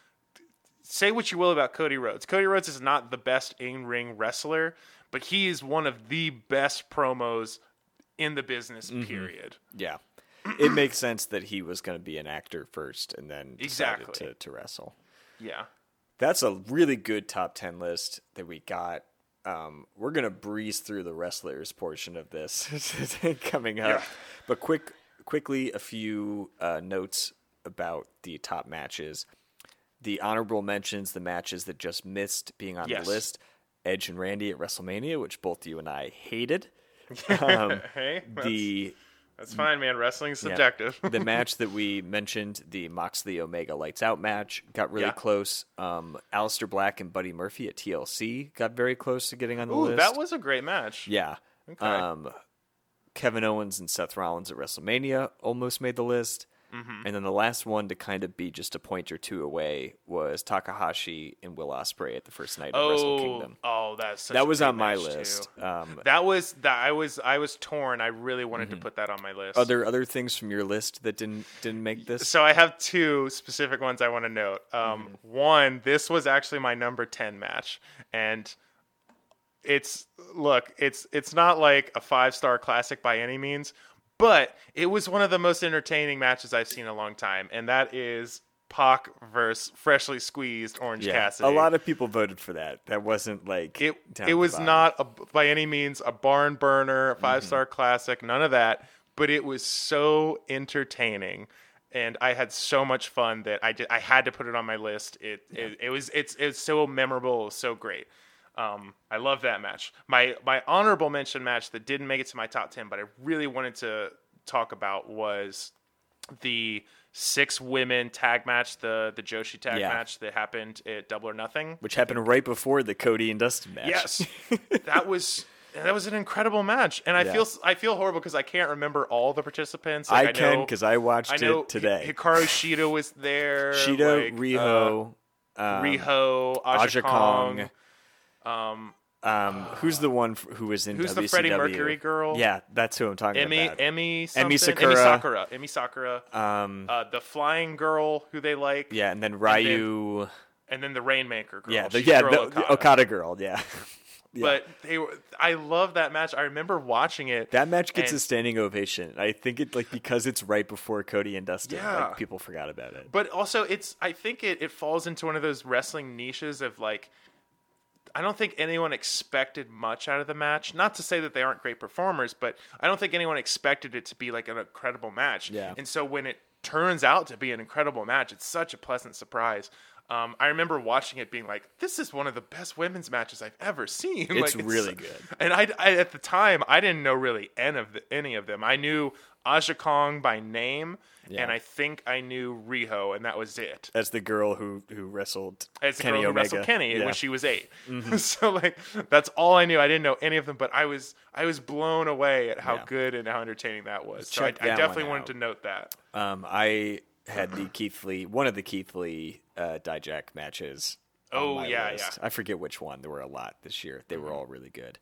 Say what you will about Cody Rhodes. Cody Rhodes is not the best in-ring wrestler, but he is one of the best promos in the business, mm-hmm. period. Yeah. It makes sense that he was going to be an actor first and then decided exactly. to, to wrestle. Yeah. That's a really good top ten list that we got. Um, we're going to breeze through the wrestlers portion of this coming up. Yeah. But quick, quickly, a few uh, notes about the top matches. The honorable mentions, the matches that just missed being on yes. the list. Edge and Randy at WrestleMania, which both you and I hated. Um, hey, that's, the that's fine, man. Wrestling's subjective. Yeah, the match that we mentioned, the Moxley Omega Lights Out match, got really yeah. close. Um, Aleister Black and Buddy Murphy at T L C got very close to getting on the Ooh, list. that was a great match. Yeah. Okay. Um, Kevin Owens and Seth Rollins at WrestleMania almost made the list. Mm-hmm. And then the last one to kind of be just a point or two away was Takahashi and Will Ospreay at the first night of oh, Wrestle Kingdom. Oh, that's such that a was great on my match, list. Um, that was that I was I was torn. I really wanted mm-hmm. to put that on my list. Are there other things from your list that didn't didn't make this? So I have two specific ones I want to note. Um, mm-hmm. One, this was actually my number ten match, and it's look, it's it's not like a five star classic by any means. But it was one of the most entertaining matches I've seen in a long time, and that is Pac versus Freshly Squeezed Orange yeah, Cassidy. A lot of people voted for that. That wasn't like it. It was not a, by any means a barn burner, a five star mm-hmm. classic, none of that. But it was so entertaining, and I had so much fun that I did, I had to put it on my list. It yeah. it, it was it's it's so memorable, it was so great. Um, I love that match. My my honorable mention match that didn't make it to my top ten, but I really wanted to talk about was the six women tag match, the the Joshi tag yeah. match that happened at Double or Nothing, which happened right before the Cody and Dustin match. Yes, that was that was an incredible match, and I yeah. feel I feel horrible because I can't remember all the participants. Like, I, I can because I watched I know it today. H- Hikaru Shida was there. Shida, like, Riho, uh, um, Riho, Aja, Aja Kong. Kong. Um, um, who's the one f- who was in who's W C W? the Freddie Mercury girl? Yeah, that's who I'm talking Emmy, about. Emmy, Emmy Sakura. Emmy Sakura. Emmy Sakura. Um, uh, the flying girl who they like. Yeah, and then Ryu. And then, and then the Rainmaker girl. Yeah, the, yeah, the Okada. Okada girl. Yeah. yeah. But they were. I love that match. I remember watching it. That match gets and, a standing ovation. I think it like because it's right before Cody and Dustin. Yeah. Like, people forgot about it. But also, it's. I think it it falls into one of those wrestling niches of like. I don't think anyone expected much out of the match. Not to say that they aren't great performers, but I don't think anyone expected it to be like an incredible match. Yeah. And so when it turns out to be an incredible match, it's such a pleasant surprise. Um, I remember watching it being like, this is one of the best women's matches I've ever seen. It's, like, it's really good. And I, I, at the time, I didn't know really any of, the, any of them. I knew Aja Kong by name, yeah. and I think I knew Riho, and that was it. As the girl who, who wrestled As the Kenny girl who Omega. wrestled Kenny yeah. when she was eight. Mm-hmm. So like that's all I knew. I didn't know any of them, but I was I was blown away at how yeah. good and how entertaining that was. Let's so I, I definitely wanted out. to note that. Um, I had the Keith Lee, one of the Keith Lee uh, Dijak matches. Oh on my yeah, list. yeah. I forget which one. There were a lot this year. They mm-hmm. were all really good.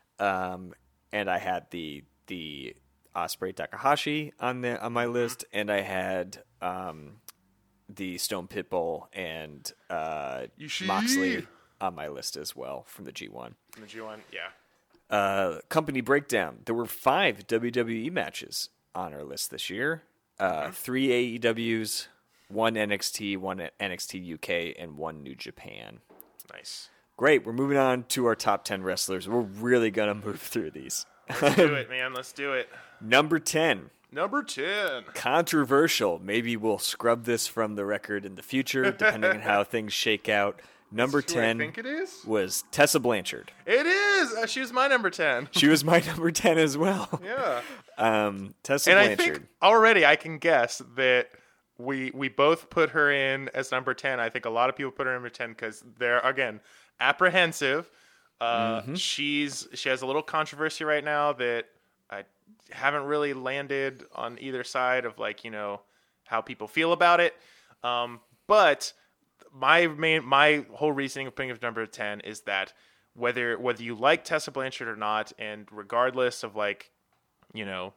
Um, and I had the the Ospreay Takahashi on the on my mm-hmm. list, and I had um, the Stone Pitbull and uh, Moxley on my list as well from the G one. From the G one, yeah. Uh, company breakdown. There were five W W E matches on our list this year. Uh, mm-hmm. Three A E Ws, one N X T, one N X T U K, and one New Japan. Nice. Great. We're moving on to our top ten wrestlers. We're really going to move through these. Let's do it, man. Let's do it. Number ten. Number ten. Controversial. Maybe we'll scrub this from the record in the future, depending on how things shake out. Number ten I think it is? was Tessa Blanchard. It is. Uh, she was my number ten. She was my number ten as well. Yeah. Um, Tessa and Blanchard. I think already I can guess that we we both put her in as number ten. I think a lot of people put her number ten because they're, again, apprehensive. Uh, mm-hmm. She's she has a little controversy right now that I haven't really landed on either side of, like, you know, how people feel about it. Um, but my main my whole reasoning of putting her number ten is that whether whether you like Tessa Blanchard or not, and regardless of, like, you know,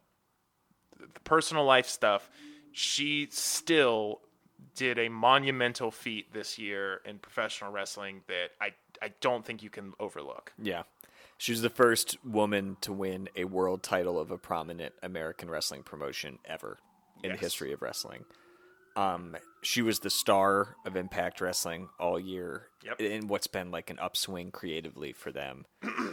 the personal life stuff, she still did a monumental feat this year in professional wrestling that I I don't think you can overlook. Yeah. She was the first woman to win a world title of a prominent American wrestling promotion ever in yes. the history of wrestling. Um, she was the star of Impact Wrestling all year yep. in what's been like an upswing creatively for them.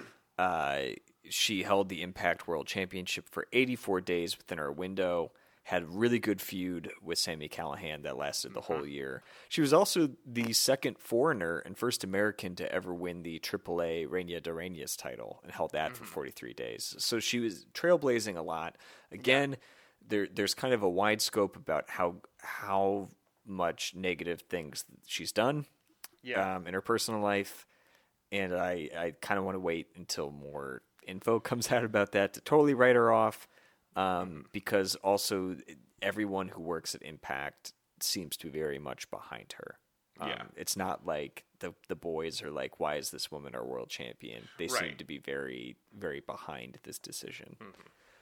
uh, she held the Impact World Championship for eighty-four days within her window. Had a really good feud with Sami Callihan that lasted the mm-hmm. whole year. She was also the second foreigner and first American to ever win the triple A Reina de Reinas title and held that mm-hmm. for forty-three days. So she was trailblazing a lot. Again, yeah. there there's kind of a wide scope about how how much negative things she's done yeah. um, in her personal life. And I, I kind of want to wait until more info comes out about that to totally write her off. Um, because also everyone who works at Impact seems to be very much behind her. Um, yeah. It's not like the the boys are like, why is this woman our world champion? They right. seem to be very, very behind this decision. Mm-hmm.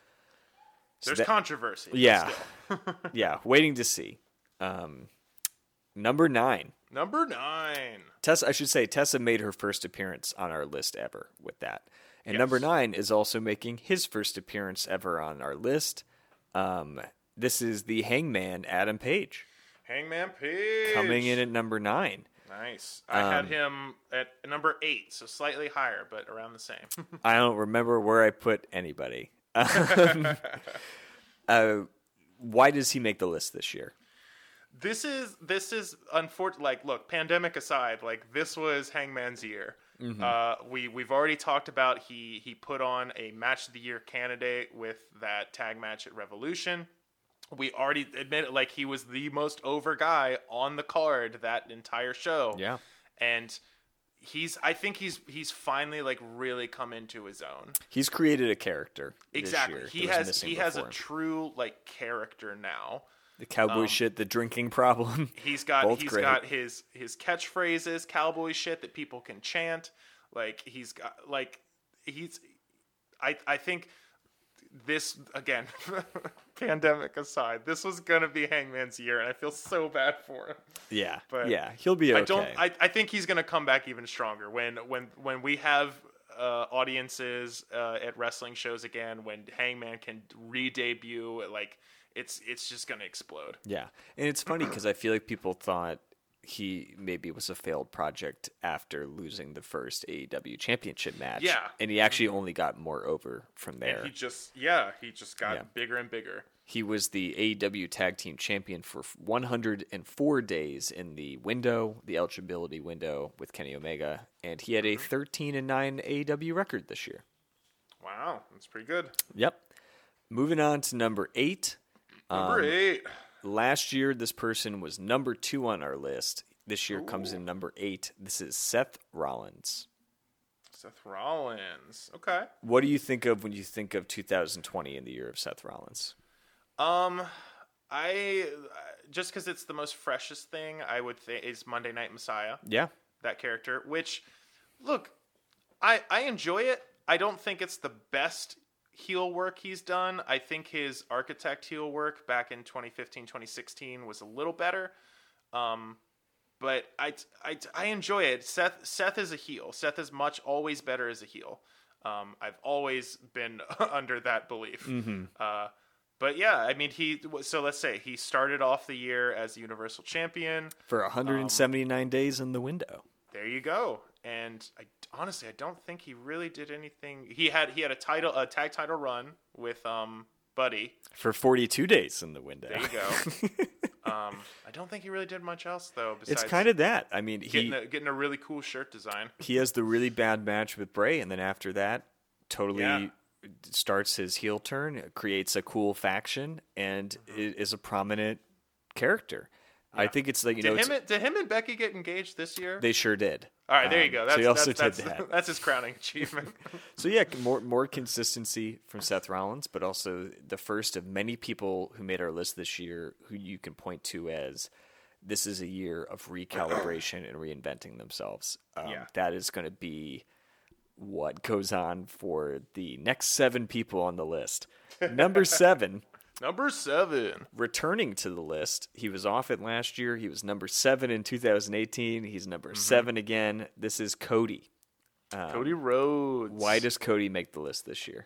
So There's that, controversy. Yeah. yeah. Waiting to see. Um, number nine. Number nine. Tessa, I should say, Tessa made her first appearance on our list ever with that. And yes. number nine is also making his first appearance ever on our list. Um, this is the Hangman, Adam Page. Hangman Page. Coming in at number nine. Nice. I um, had him at number eight, so slightly higher, but around the same. I don't remember where I put anybody. Um, uh, why does he make the list this year? This is this is unfortunate. Like, look, pandemic aside, like this was Hangman's year. Mm-hmm. Uh, we we've already talked about he he put on a match of the year candidate with that tag match at Revolution. We already admitted like he was the most over guy on the card that entire show. Yeah, and he's I think he's he's finally like really come into his own. He's created a character. Exactly. He has he has a true like character now. The cowboy um, shit, the drinking problem. He's got Both he's great. got his his catchphrases, cowboy shit that people can chant. Like he's got like he's I I think this again pandemic aside, this was gonna be Hangman's year and I feel so bad for him. Yeah. But yeah, he'll be okay. I don't I, I think he's gonna come back even stronger when when when we have uh, audiences uh, at wrestling shows again, when Hangman can re-debut like It's it's just gonna explode. Yeah, and it's funny because I feel like people thought he maybe was a failed project after losing the first A E W championship match. Yeah, and he actually only got more over from there. And he just yeah he just got Yeah. bigger and bigger. He was the A E W Tag Team Champion for one hundred four days in the window, the eligibility window with Kenny Omega, and he had a thirteen and nine A E W record this year. Wow, that's pretty good. Yep. Moving on to number eight. Number Um, eight. Last year, this person was number two on our list. This year Ooh. comes in number eight. This is Seth Rollins. Seth Rollins. Okay. What do you think of when you think of two thousand twenty in the year of Seth Rollins? Um, I just because it's the most freshest thing I would think is Monday Night Messiah. Yeah. That character, which, look, I I enjoy it. I don't think it's the best heel work he's done. I think his Architect heel work back in twenty fifteen, twenty sixteen was a little better. Um, but I, I, I enjoy it. Seth Seth is a heel. Seth is much always better as a heel. Um, I've always been under that belief. Mm-hmm. Uh, but yeah, I mean, he. So let's say he started off the year as Universal Champion for one hundred seventy-nine um, days in the window. There you go. And I, honestly, I don't think he really did anything. He had he had a title, a tag title run with um Buddy for forty-two days in the window. There you go. um, I don't think he really did much else though. Besides it's kind of that. I mean, he getting a, getting a really cool shirt design. He has the really bad match with Bray, and then after that, totally yeah. starts his heel turn, creates a cool faction, and mm-hmm. is a prominent character. Yeah. I think it's like you did know. Him and, did him and Becky get engaged this year? They sure did. All right, there um, you go. That's, so he also that's, did that's, that. That's his crowning achievement. So yeah, more more consistency from Seth Rollins, but also the first of many people who made our list this year who you can point to as this is a year of recalibration and reinventing themselves. Um, yeah. That is going to be what goes on for the next seven people on the list. Number seven. Number seven. Returning to the list. He was off it last year. He was number seven in two thousand eighteen. He's number mm-hmm. seven again. This is Cody. Um, Cody Rhodes. Why does Cody make the list this year?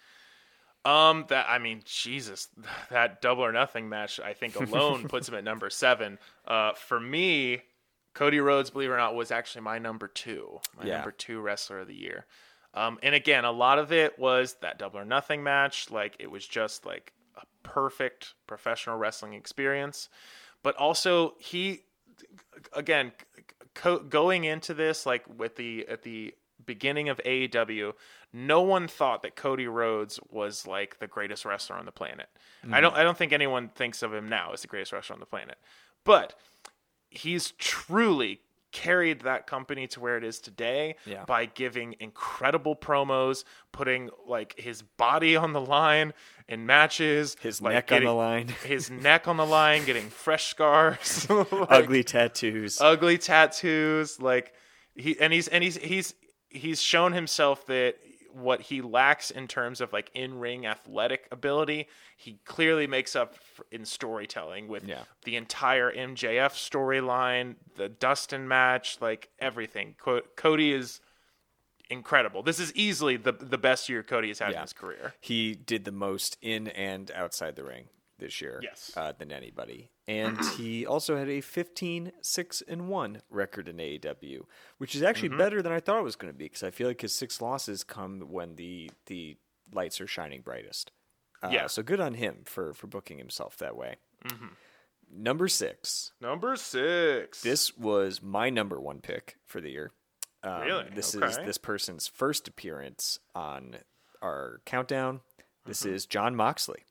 Um, that I mean, Jesus, that Double or Nothing match, I think alone puts him at number seven. Uh, for me, Cody Rhodes, believe it or not, was actually my number two. My yeah. number two wrestler of the year. Um, and again, a lot of it was that Double or Nothing match. Like, it was just like a perfect professional wrestling experience. But also he, again, co- going into this, like with the, at the beginning of A E W, no one thought that Cody Rhodes was like the greatest wrestler on the planet. Mm-hmm. I don't, I don't think anyone thinks of him now as the greatest wrestler on the planet, but he's truly carried that company to where it is today yeah. by giving incredible promos, putting like his body on the line in matches, his like, neck getting, on the line, his neck on the line, getting fresh scars, like, ugly tattoos, ugly tattoos. Like he and he's and he's he's he's shown himself that what he lacks in terms of like in-ring athletic ability, he clearly makes up for in storytelling with yeah. the entire M J F storyline, the Dustin match, like everything. Co- Cody is incredible. This is easily the the best year Cody has had yeah. in his career. He did the most in and outside the ring this year, yes, uh, than anybody. And he also had a fifteen six and one record in A E W, which is actually mm-hmm. better than I thought it was going to be, because I feel like his six losses come when the the lights are shining brightest. Uh, yeah. So good on him for, for booking himself that way. Mm-hmm. Number six. Number six. This was my number one pick for the year. Um, really? This okay. is this person's first appearance on our countdown. This mm-hmm. is Jon Moxley.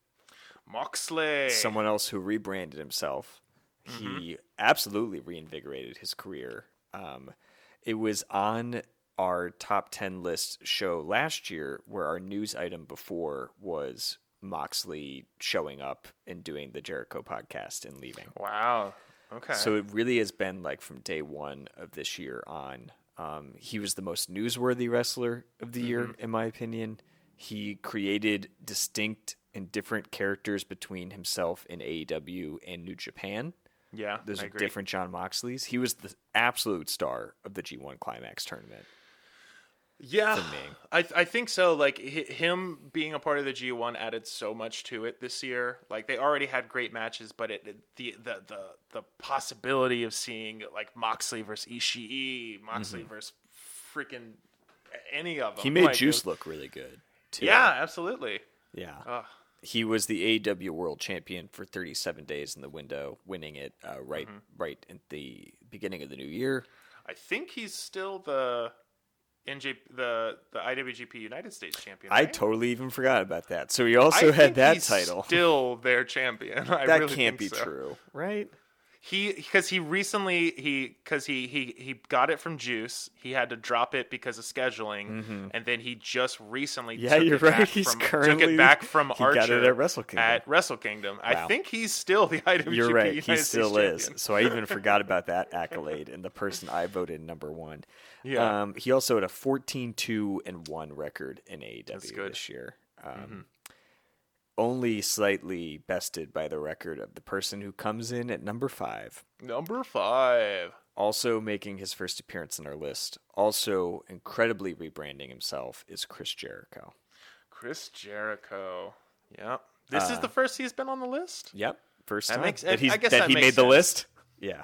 Moxley. Someone else who rebranded himself. Mm-hmm. He absolutely reinvigorated his career. Um, it was on our top ten list show last year, where our news item before was Moxley showing up and doing the Jericho podcast and leaving. Wow. Okay. So it really has been like from day one of this year on. Um, he was the most newsworthy wrestler of the mm-hmm. year, in my opinion. He created distinct and different characters between himself and A E W and New Japan. Yeah, Those I are agree. different Jon Moxleys. He was the absolute star of the G one Climax tournament. Yeah, for me. I I think so. Like him being a part of the G one added so much to it this year. Like they already had great matches, but it the the the, the possibility of seeing like Moxley versus Ishii, Moxley mm-hmm. versus freaking any of them. He made like, Juice look really good too. Yeah, absolutely. Yeah. Ugh. He was the A E W World Champion for thirty-seven days in the window, winning it uh, right mm-hmm. right at the beginning of the new year. I think he's still the N J the the I W G P United States champion. Right? I totally even forgot about that. So he also I had think that he's title. Still their champion. I that really can't think be so. true, right? He because he recently he because he, he he got it from Juice. He had to drop it because of scheduling, mm-hmm. and then he just recently yeah, took you're it right. Back he's from, currently took it back from he Archer got it at Wrestle Kingdom. At Wrestle Kingdom. Wow. I think he's still the I W G P You're right. United He still States is. champion. So I even forgot about that accolade and the person I voted number one. Yeah. Um, he also had a fourteen two and one record in A E W That's good. this year. Um, mm-hmm. Only slightly bested by the record of the person who comes in at number five. Number five. Also making his first appearance on our list, also incredibly rebranding himself, is Chris Jericho. Chris Jericho. Yep. This uh, is the first he's been on the list? Yep. First that time makes, that, he's, I guess that, that he makes made sense. the list. Yeah.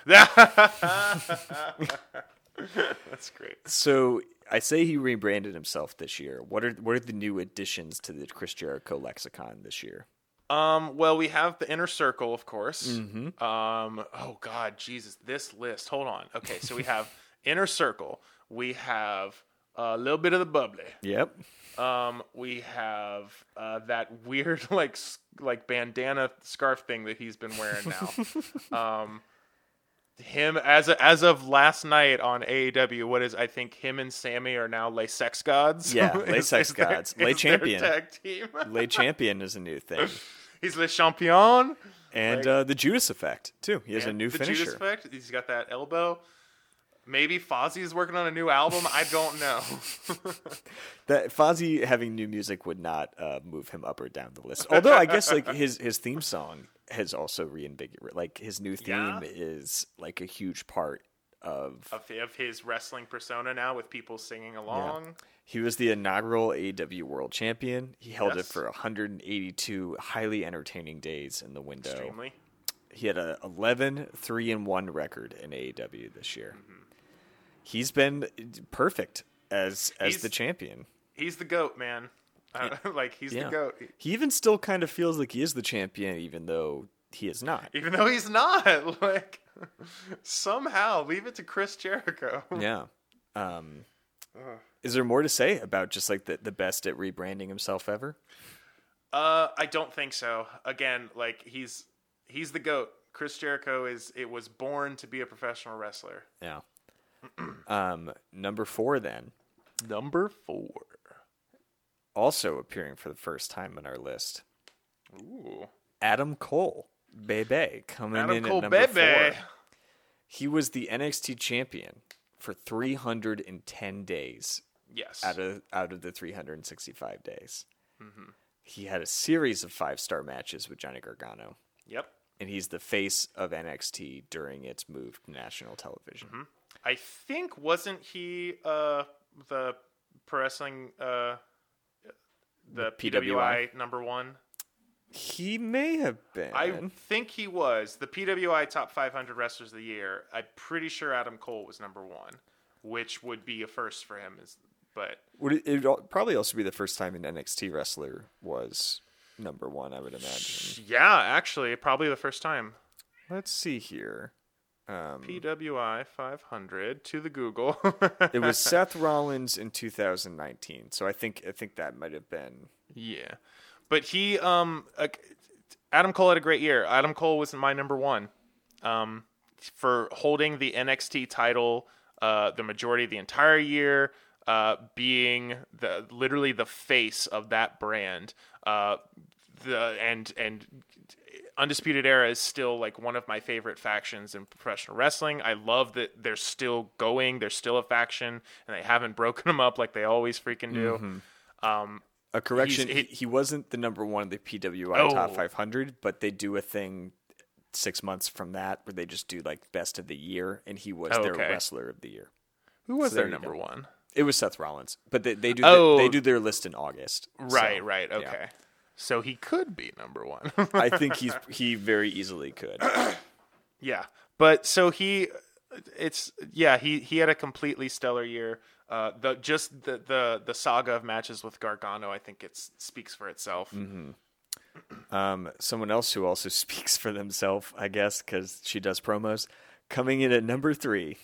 That's great. So I say he rebranded himself this year. What are what are the new additions to the Chris Jericho lexicon this year? Um, well, we have the Inner Circle, of course. Mm-hmm. Um, oh God, Jesus, this list. Hold on. Okay, so we have Inner Circle. We have a little bit of the bubbly. Yep. Um, we have uh, that weird like like bandana scarf thing that he's been wearing now. um, him as a, as of last night on A E W, what is I think him and Sammy are now Les Sex Gods. Yeah, Les Sex Gods. Les Champion. Tag team. Les Champion is a new thing. He's Le Champion. And like, uh, the Judas Effect, too. He has yeah, a new the finisher. Judas Effect. He's got that elbow. Maybe Fozzie's working on a new album. I don't know. That Fozzy having new music would not uh, move him up or down the list. Although I guess like his, his theme song has also reinvigorated. Like his new theme yeah. is like a huge part of... of of his wrestling persona now, with people singing along. Yeah. He was the inaugural A E W World Champion. He held yes. it for one hundred eighty-two highly entertaining days in the window. Extremely. He had a eleven three and one record in A E W this year. Mm-hmm. He's been perfect as as he's, the champion. He's the GOAT, man. Uh, like, he's yeah. the GOAT. He even still kind of feels like he is the champion, even though he is not. Even though he's not. Like, somehow, leave it to Chris Jericho. Yeah. Um, is there more to say about just, like, the, the best at rebranding himself ever? Uh, I don't think so. Again, like, he's he's the GOAT. Chris Jericho is it was born to be a professional wrestler. Yeah. um, number four, then. Number four. Also appearing for the first time on our list. Ooh. Adam Cole. Bebe. Coming Adam in Cole, at number Bebe. four. He was the N X T champion for three hundred ten days. Yes. Out of, out of the three hundred sixty-five days. Mm-hmm. He had a series of five-star matches with Johnny Gargano. Yep. And he's the face of N X T during its move to national television. Mm-hmm. I think, wasn't he uh, the pro wrestling, uh, the, the P W I number one? He may have been. I think he was. The P W I Top five hundred Wrestlers of the Year, I'm pretty sure Adam Cole was number one, which would be a first for him. Is But would it it'd probably also be the first time an N X T wrestler was number one, I would imagine. Yeah, actually, probably the first time. Let's see here. Um, P W I five hundred to the Google. It was Seth Rollins in two thousand nineteen, so I think I think that might have been. Yeah, but he, um, uh, Adam Cole had a great year. Adam Cole was my number one, um, for holding the N X T title, uh, the majority of the entire year, uh, being the literally the face of that brand, uh, the and and. Undisputed Era is still like one of my favorite factions in professional wrestling. I love that they're still going. They're still a faction, and they haven't broken them up like they always freaking do. Mm-hmm. Um, a correction: he, he wasn't the number one of the P W I oh. Top five hundred, but they do a thing six months from that where they just do like best of the year, and he was oh, their okay. wrestler of the year. Who was so their number one? It was Seth Rollins, but they, they do oh. the, they do their list in August. Right, so, right, okay. Yeah. So he could be number one. I think he's he very easily could. Yeah, but so he, it's yeah he he had a completely stellar year. Uh, the just the, the the saga of matches with Gargano, I think it speaks for itself. Mm-hmm. Um, someone else who also speaks for themselves, I guess, because she does promos, coming in at number three.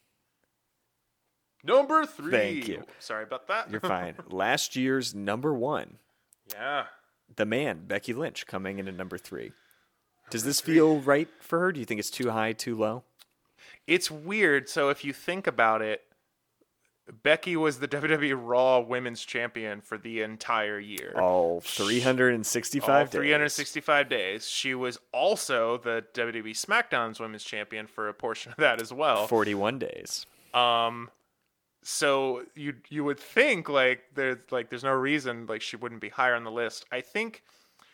Number three. Thank you. Sorry about that. You're fine. Last year's number one. Yeah. The man, Becky Lynch, coming in at number three. Does this feel right for her? Do you think it's too high, too low? It's weird. So if you think about it, Becky was the W W E Raw Women's Champion for the entire year. All three hundred sixty-five All three hundred sixty-five days. days. She was also the W W E SmackDown's Women's Champion for a portion of that as well. forty-one days. Um... So you you would think like there's like there's no reason like she wouldn't be higher on the list. I think,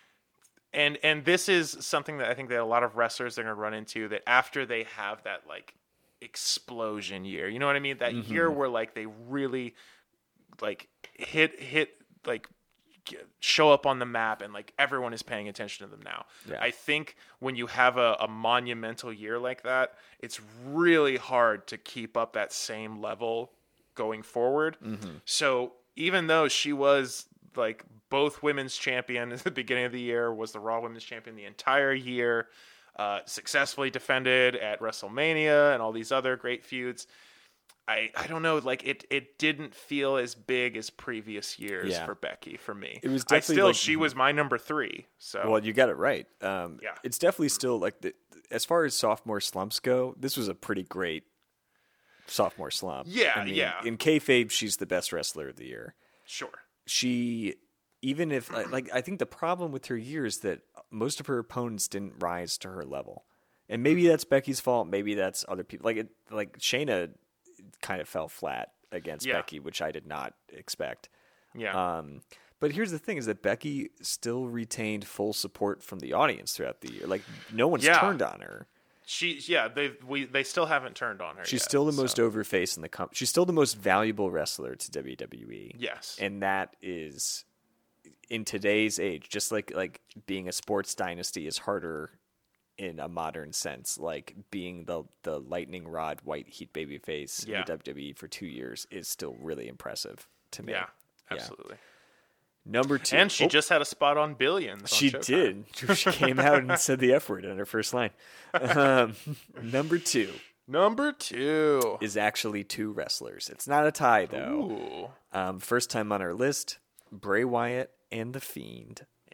and and this is something that I think that a lot of wrestlers are going to run into, that after they have that like explosion year, you know what I mean? That mm-hmm. year where like they really like hit hit like show up on the map and like everyone is paying attention to them now. Yeah. I think when you have a, a monumental year like that, it's really hard to keep up that same level going forward. Mm-hmm. So even though she was like both women's champion at the beginning of the year, was the Raw Women's Champion the entire year, uh, successfully defended at WrestleMania and all these other great feuds, I, I don't know, like it, it didn't feel as big as previous years yeah. for Becky for me. It was definitely I still like, she was my number three. So well, you got it right. Um, yeah, it's definitely still like the, as far as sophomore slumps go, this was a pretty great sophomore slump. Yeah, I mean, yeah. In kayfabe, she's the best wrestler of the year. Sure. She, even if like, like I think the problem with her year is that most of her opponents didn't rise to her level, and maybe that's Becky's fault. Maybe that's other people. Like it, like Shayna kind of fell flat against yeah. Becky, which I did not expect. Yeah. Um, but here's the thing: is that Becky still retained full support from the audience throughout the year. Like no one's yeah. turned on her. She, yeah, they we they still haven't turned on her. She's yet, still the so. most over face in the company. She's still the most valuable wrestler to W W E. Yes, and that is in today's age. Just like like being a sports dynasty is harder in a modern sense. Like being the the lightning rod white heat babyface yeah. in the W W E for two years is still really impressive to me. Yeah, absolutely. Yeah. Number two. And she oh. just had a spot on Billions. She on did. She came out and said the F word on her first line. Um, number two. Number two. Is actually two wrestlers. It's not a tie, though. Um, first time on our list, Bray Wyatt and The Fiend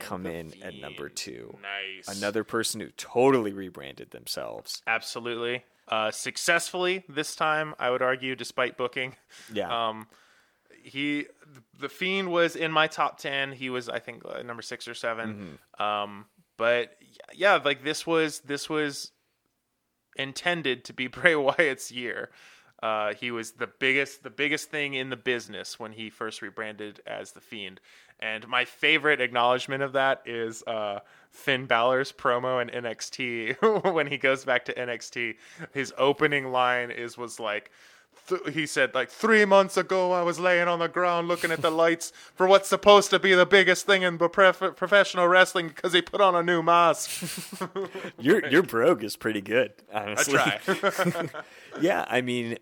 come The in Fiend. at number two. Nice. Another person who totally rebranded themselves. Absolutely. Uh, successfully this time, I would argue, despite booking. Yeah. Um, he, the Fiend was in my top ten. He was, I think, uh, number six or seven. Mm-hmm. Um, but yeah, like this was this was intended to be Bray Wyatt's year. Uh, he was the biggest the biggest thing in the business when he first rebranded as the Fiend. And my favorite acknowledgement of that is uh, Finn Balor's promo in N X T when he goes back to N X T. His opening line is was like, th- he said like three months ago I was laying on the ground looking at the lights for what's supposed to be the biggest thing in prof- professional wrestling because he put on a new mask. your your brogue is pretty good, honestly. I try. Yeah, I mean,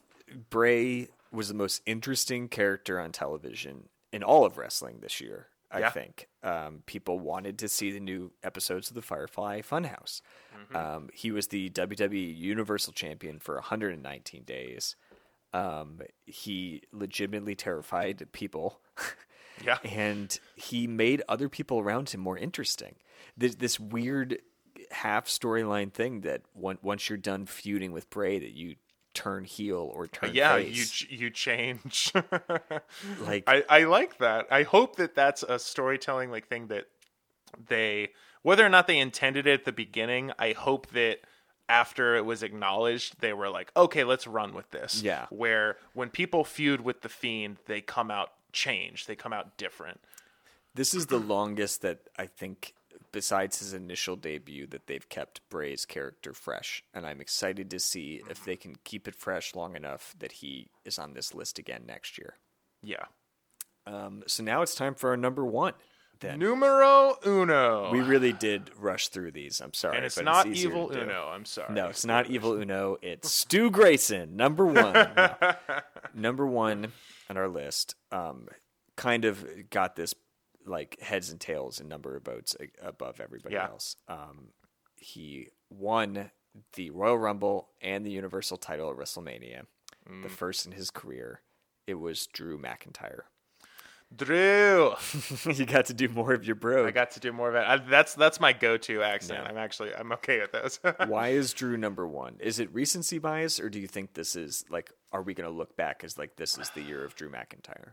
Bray was the most interesting character on television in all of wrestling this year, I Yeah. think. Um, people wanted to see the new episodes of the Firefly Funhouse. Mm-hmm. Um, he was the W W E Universal Champion for one hundred nineteen days. Um, he legitimately terrified people. Yeah. And he made other people around him more interesting. This, this weird half storyline thing that one, once you're done feuding with Bray, that you turn heel or turn yeah, face. you you change. Like I, I like that. I hope that that's a storytelling like thing that they, whether or not they intended it at the beginning, I hope that after it was acknowledged, they were like, okay, let's run with this. Yeah. Where when people feud with the Fiend, they come out changed. They come out different. This is the longest that I think, besides his initial debut, that they've kept Bray's character fresh. And I'm excited to see if they can keep it fresh long enough that he is on this list again next year. Yeah. Um, so now it's time for our number one. Then. Numero uno. We really did rush through these. I'm sorry. and it's but not it's easier Evil to do. Uno. I'm sorry. No, it's not Evil Uno. It's Stu Grayson, number one. No. Number one on our list. Um, kind of got this like heads and tails in number of votes above everybody Yeah. else. Um, he won the Royal Rumble and the Universal title at WrestleMania, Mm. the first in his career. It was Drew McIntyre. Drew. You got to do more of your bro. I got to do more of it. I, that's that's my go-to accent. Yeah. I'm actually I'm okay with those. Why is Drew number one? Is it recency bias, or do you think this is like, are we going to look back as like this is the year of Drew McIntyre?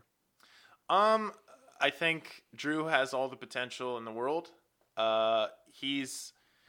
Um, I think Drew has all the potential in the world. Uh, he's,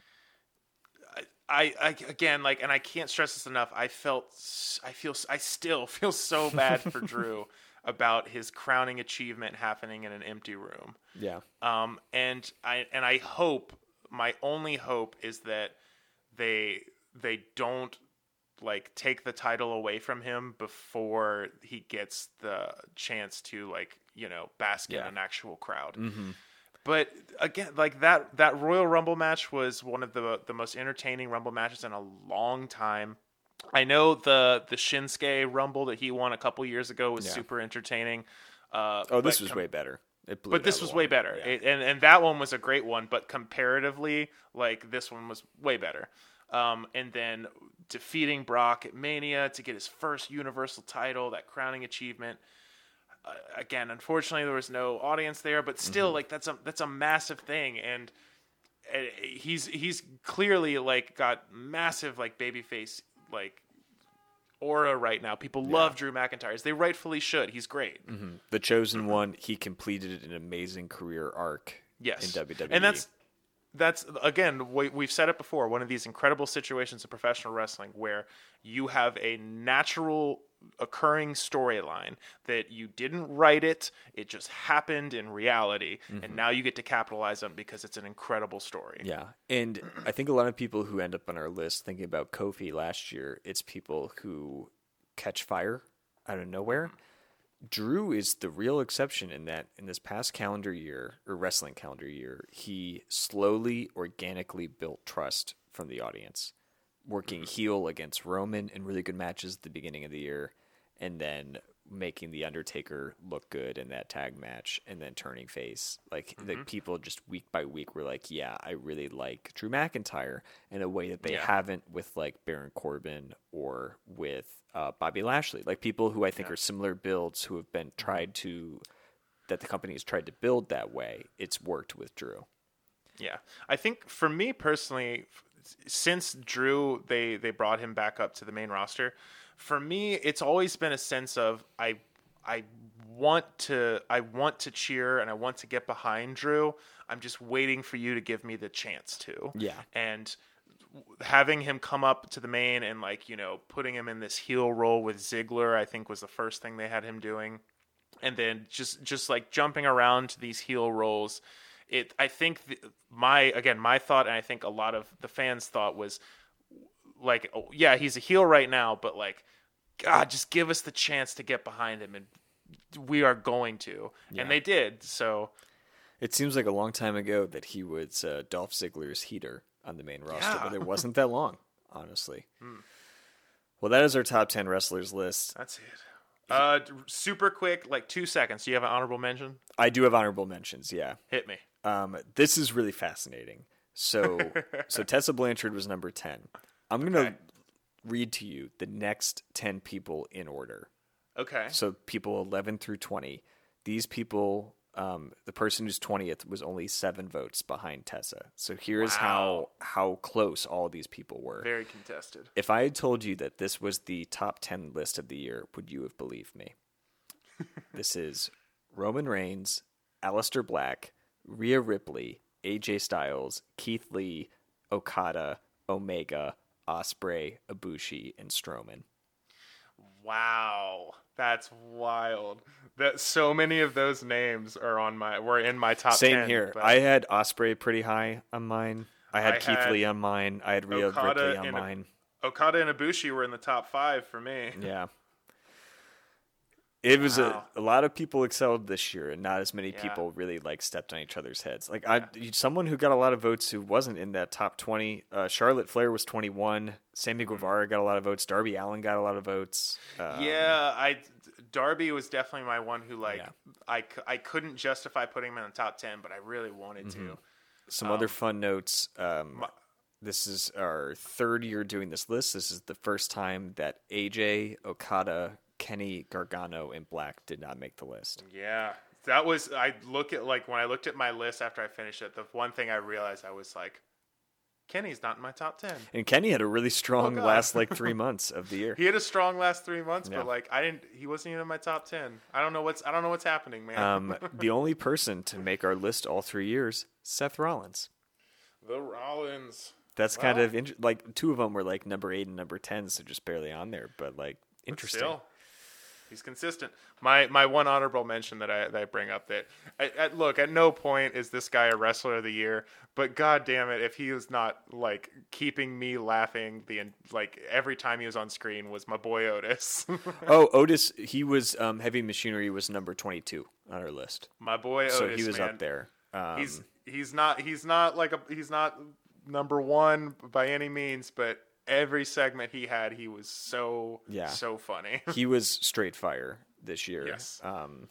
I, I, again, like, and I can't stress this enough. I felt, I feel, I still feel so bad for Drew about his crowning achievement happening in an empty room. Yeah. Um, and I, and I hope, my only hope is that they, they don't like take the title away from him before he gets the chance to like, you know, bask Yeah. in an actual crowd. Mm-hmm. But again, like that, that Royal Rumble match was one of the the most entertaining Rumble matches in a long time. I know the the Shinsuke Rumble that he won a couple years ago was Yeah. super entertaining. Uh, Oh, this but was com- way better. It blew But it this out of was the way water. better, Yeah. It- and and that one was a great one. But comparatively, like this one was way better. Um, and then defeating Brock at Mania to get his first Universal title, that crowning achievement. Uh, again, unfortunately, there was no audience there, but still, Mm-hmm. like that's a that's a massive thing, and uh, he's he's clearly like got massive like babyface like aura right now. People love Drew McIntyre, as they rightfully should. He's great. Mm-hmm. The Chosen One, he completed an amazing career arc Yes, in W W E. and that's that's again we, we've said it before. One of these incredible situations in professional wrestling where you have a natural occurring storyline that you didn't write it; it just happened in reality, and now you get to capitalize on it because it's an incredible story. Yeah, and I think a lot of people who end up on our list thinking about Kofi last year, it's people who catch fire out of nowhere. Drew is the real exception in that in this past calendar year, or wrestling calendar year, he slowly, organically built trust from the audience, working heel against Roman in really good matches at the beginning of the year, and then making The Undertaker look good in that tag match, and then turning face. Like, Mm-hmm. the people just week by week were like, yeah, I really like Drew McIntyre in a way that they Yeah. haven't with, like, Baron Corbin or with uh, Bobby Lashley. Like, people who I think Yeah. are similar builds who have been tried to that the company has tried to build that way, it's worked with Drew. Yeah. I think for me personally, since Drew, they, they brought him back up to the main roster, for me, it's always been a sense of I I want to I want to cheer and I want to get behind Drew. I'm just waiting for you to give me the chance to. Yeah. And having him come up to the main and, like, you know, putting him in this heel role with Ziggler, I think was the first thing they had him doing. And then just just like jumping around to these heel roles. It I think the, my again my thought, and I think a lot of the fans thought, was like, oh, yeah, he's a heel right now, but like, God, just give us the chance to get behind him, and we are going to. Yeah. And they did. So it seems like a long time ago that he was uh, Dolph Ziggler's heater on the main roster, yeah. but it wasn't that long, honestly. Hmm. Well, that is our top ten wrestlers list. That's it. Uh, super quick, like two seconds. Do you have an honorable mention? I do have honorable mentions. Yeah, hit me. Um, this is really fascinating. So, so Tessa Blanchard was number ten. I'm gonna okay. read to you the next ten people in order. Okay. So people eleven through twenty. These people, um, the person who's twentieth was only seven votes behind Tessa. So here's wow. how how close all these people were. Very contested. If I had told you that this was the top ten list of the year, would you have believed me? This is Roman Reigns, Aleister Black, Rhea Ripley, A J Styles, Keith Lee, Okada, Omega, Ospreay, Ibushi, and Strowman. Wow, that's wild. That so many of those names are on my were in my top Same ten. Same here. But I had Ospreay pretty high on mine. I had I Keith had Lee on mine. I had Rhea Okada Ripley on and mine. Okada and Ibushi were in the top five for me. Yeah. It was wow. a, a lot of people excelled this year, and not as many yeah. people really like stepped on each other's heads. Like I, someone who got a lot of votes who wasn't in that top twenty. Uh, Charlotte Flair was twenty-one. Sammy Guevara got a lot of votes. Darby Allin got a lot of votes. Um, yeah, I Darby was definitely my one who like yeah. I, I couldn't justify putting him in the top ten, but I really wanted mm-hmm. to. Some um, other fun notes. Um, my, this is our third year doing this list. This is the first time that A J, Okada, Kenny, Gargano, and Black did not make the list. Yeah, that was, I look at, like, when I looked at my list after I finished it, the one thing I realized, I was like, Kenny's not in my top ten. And Kenny had a really strong oh, last, like, three months of the year. He had a strong last three months, yeah. but, like, I didn't, he wasn't even in my top ten. I don't know what's, I don't know what's happening, man. um, the only person to make our list all three years, Seth Rollins. The Rollins. That's well, kind of, int- like, two of them were, like, number eight and number ten, so just barely on there, but, like, interesting. But still, he's consistent. My my one honorable mention that I that I bring up that I, I, look, at no point is this guy a wrestler of the year, but god damn it, if he was not like keeping me laughing the like every time he was on screen, was my boy Otis. oh, Otis, he was um, Heavy Machinery was number twenty-two on our list. My boy Otis, so he was man. up there. Um, he's he's not he's not like a he's not number one by any means, but every segment he had, he was so yeah. so funny. He was straight fire this year. Yes. Um,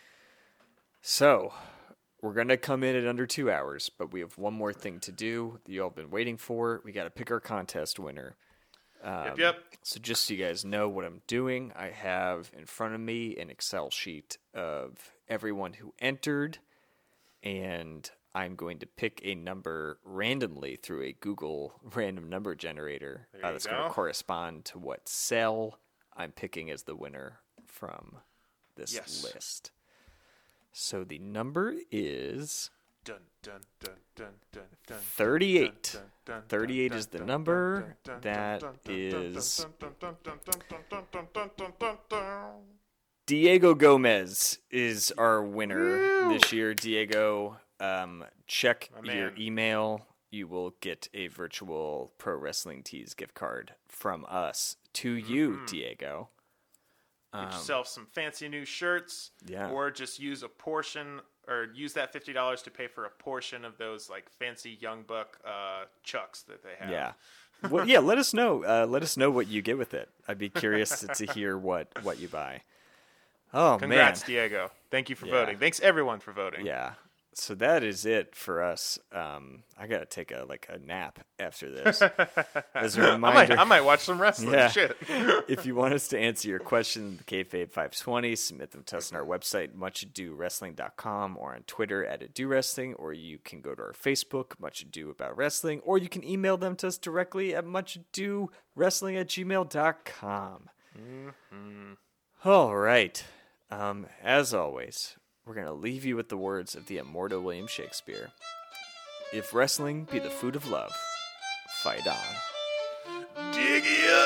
so we're gonna come in at under two hours, but we have one more thing to do that you all been waiting for. We got to pick our contest winner. Um, yep, yep. So just so you guys know what I'm doing, I have in front of me an Excel sheet of everyone who entered, and I'm going to pick a number randomly through a Google random number generator uh, that's go. going to correspond to what cell I'm picking as the winner from this yes. list. So the number is dun, dun, dun, dun, dun, dun, thirty-eight. Dun, dun, dun, thirty-eight dun, is the dun, number. dun, dun, That dun, dun, is dun, dun, dun, dun, dun, dun, dun, dun, dun, dun. Diego Gomez is our winner Woo! this year. Diego, um, check My your man. email. You will get a virtual Pro Wrestling Tees gift card from us to you, Mm-hmm. Diego. Get Um, yourself some fancy new shirts, Yeah. or just use a portion, or use that fifty dollars to pay for a portion of those like fancy Young Buck uh, chucks that they have. Yeah. Well, yeah. Let us know. Uh, let us know what you get with it. I'd be curious to, to hear what, what you buy. Oh Congrats, man! Diego. Thank you for Yeah. voting. Thanks everyone for voting. Yeah. so that is it for us. Um, I gotta take a like a nap after this. As a reminder, I might, I might watch some wrestling. Yeah. Shit. If you want us to answer your question, the Kayfabe five twenty, submit them to us on our website, much ado wrestling dot com, or on Twitter at ado wrestling, or you can go to our Facebook, Much Ado About Wrestling, or you can email them to us directly at much ado wrestling at gmail dot com. Mm-hmm. All right. Um, as always, we're going to leave you with the words of the immortal William Shakespeare. If wrestling be the food of love, fight on. Dig it!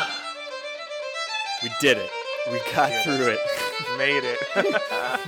We did it. We got Did through it. it. Made it.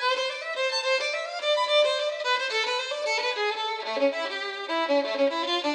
Thank you.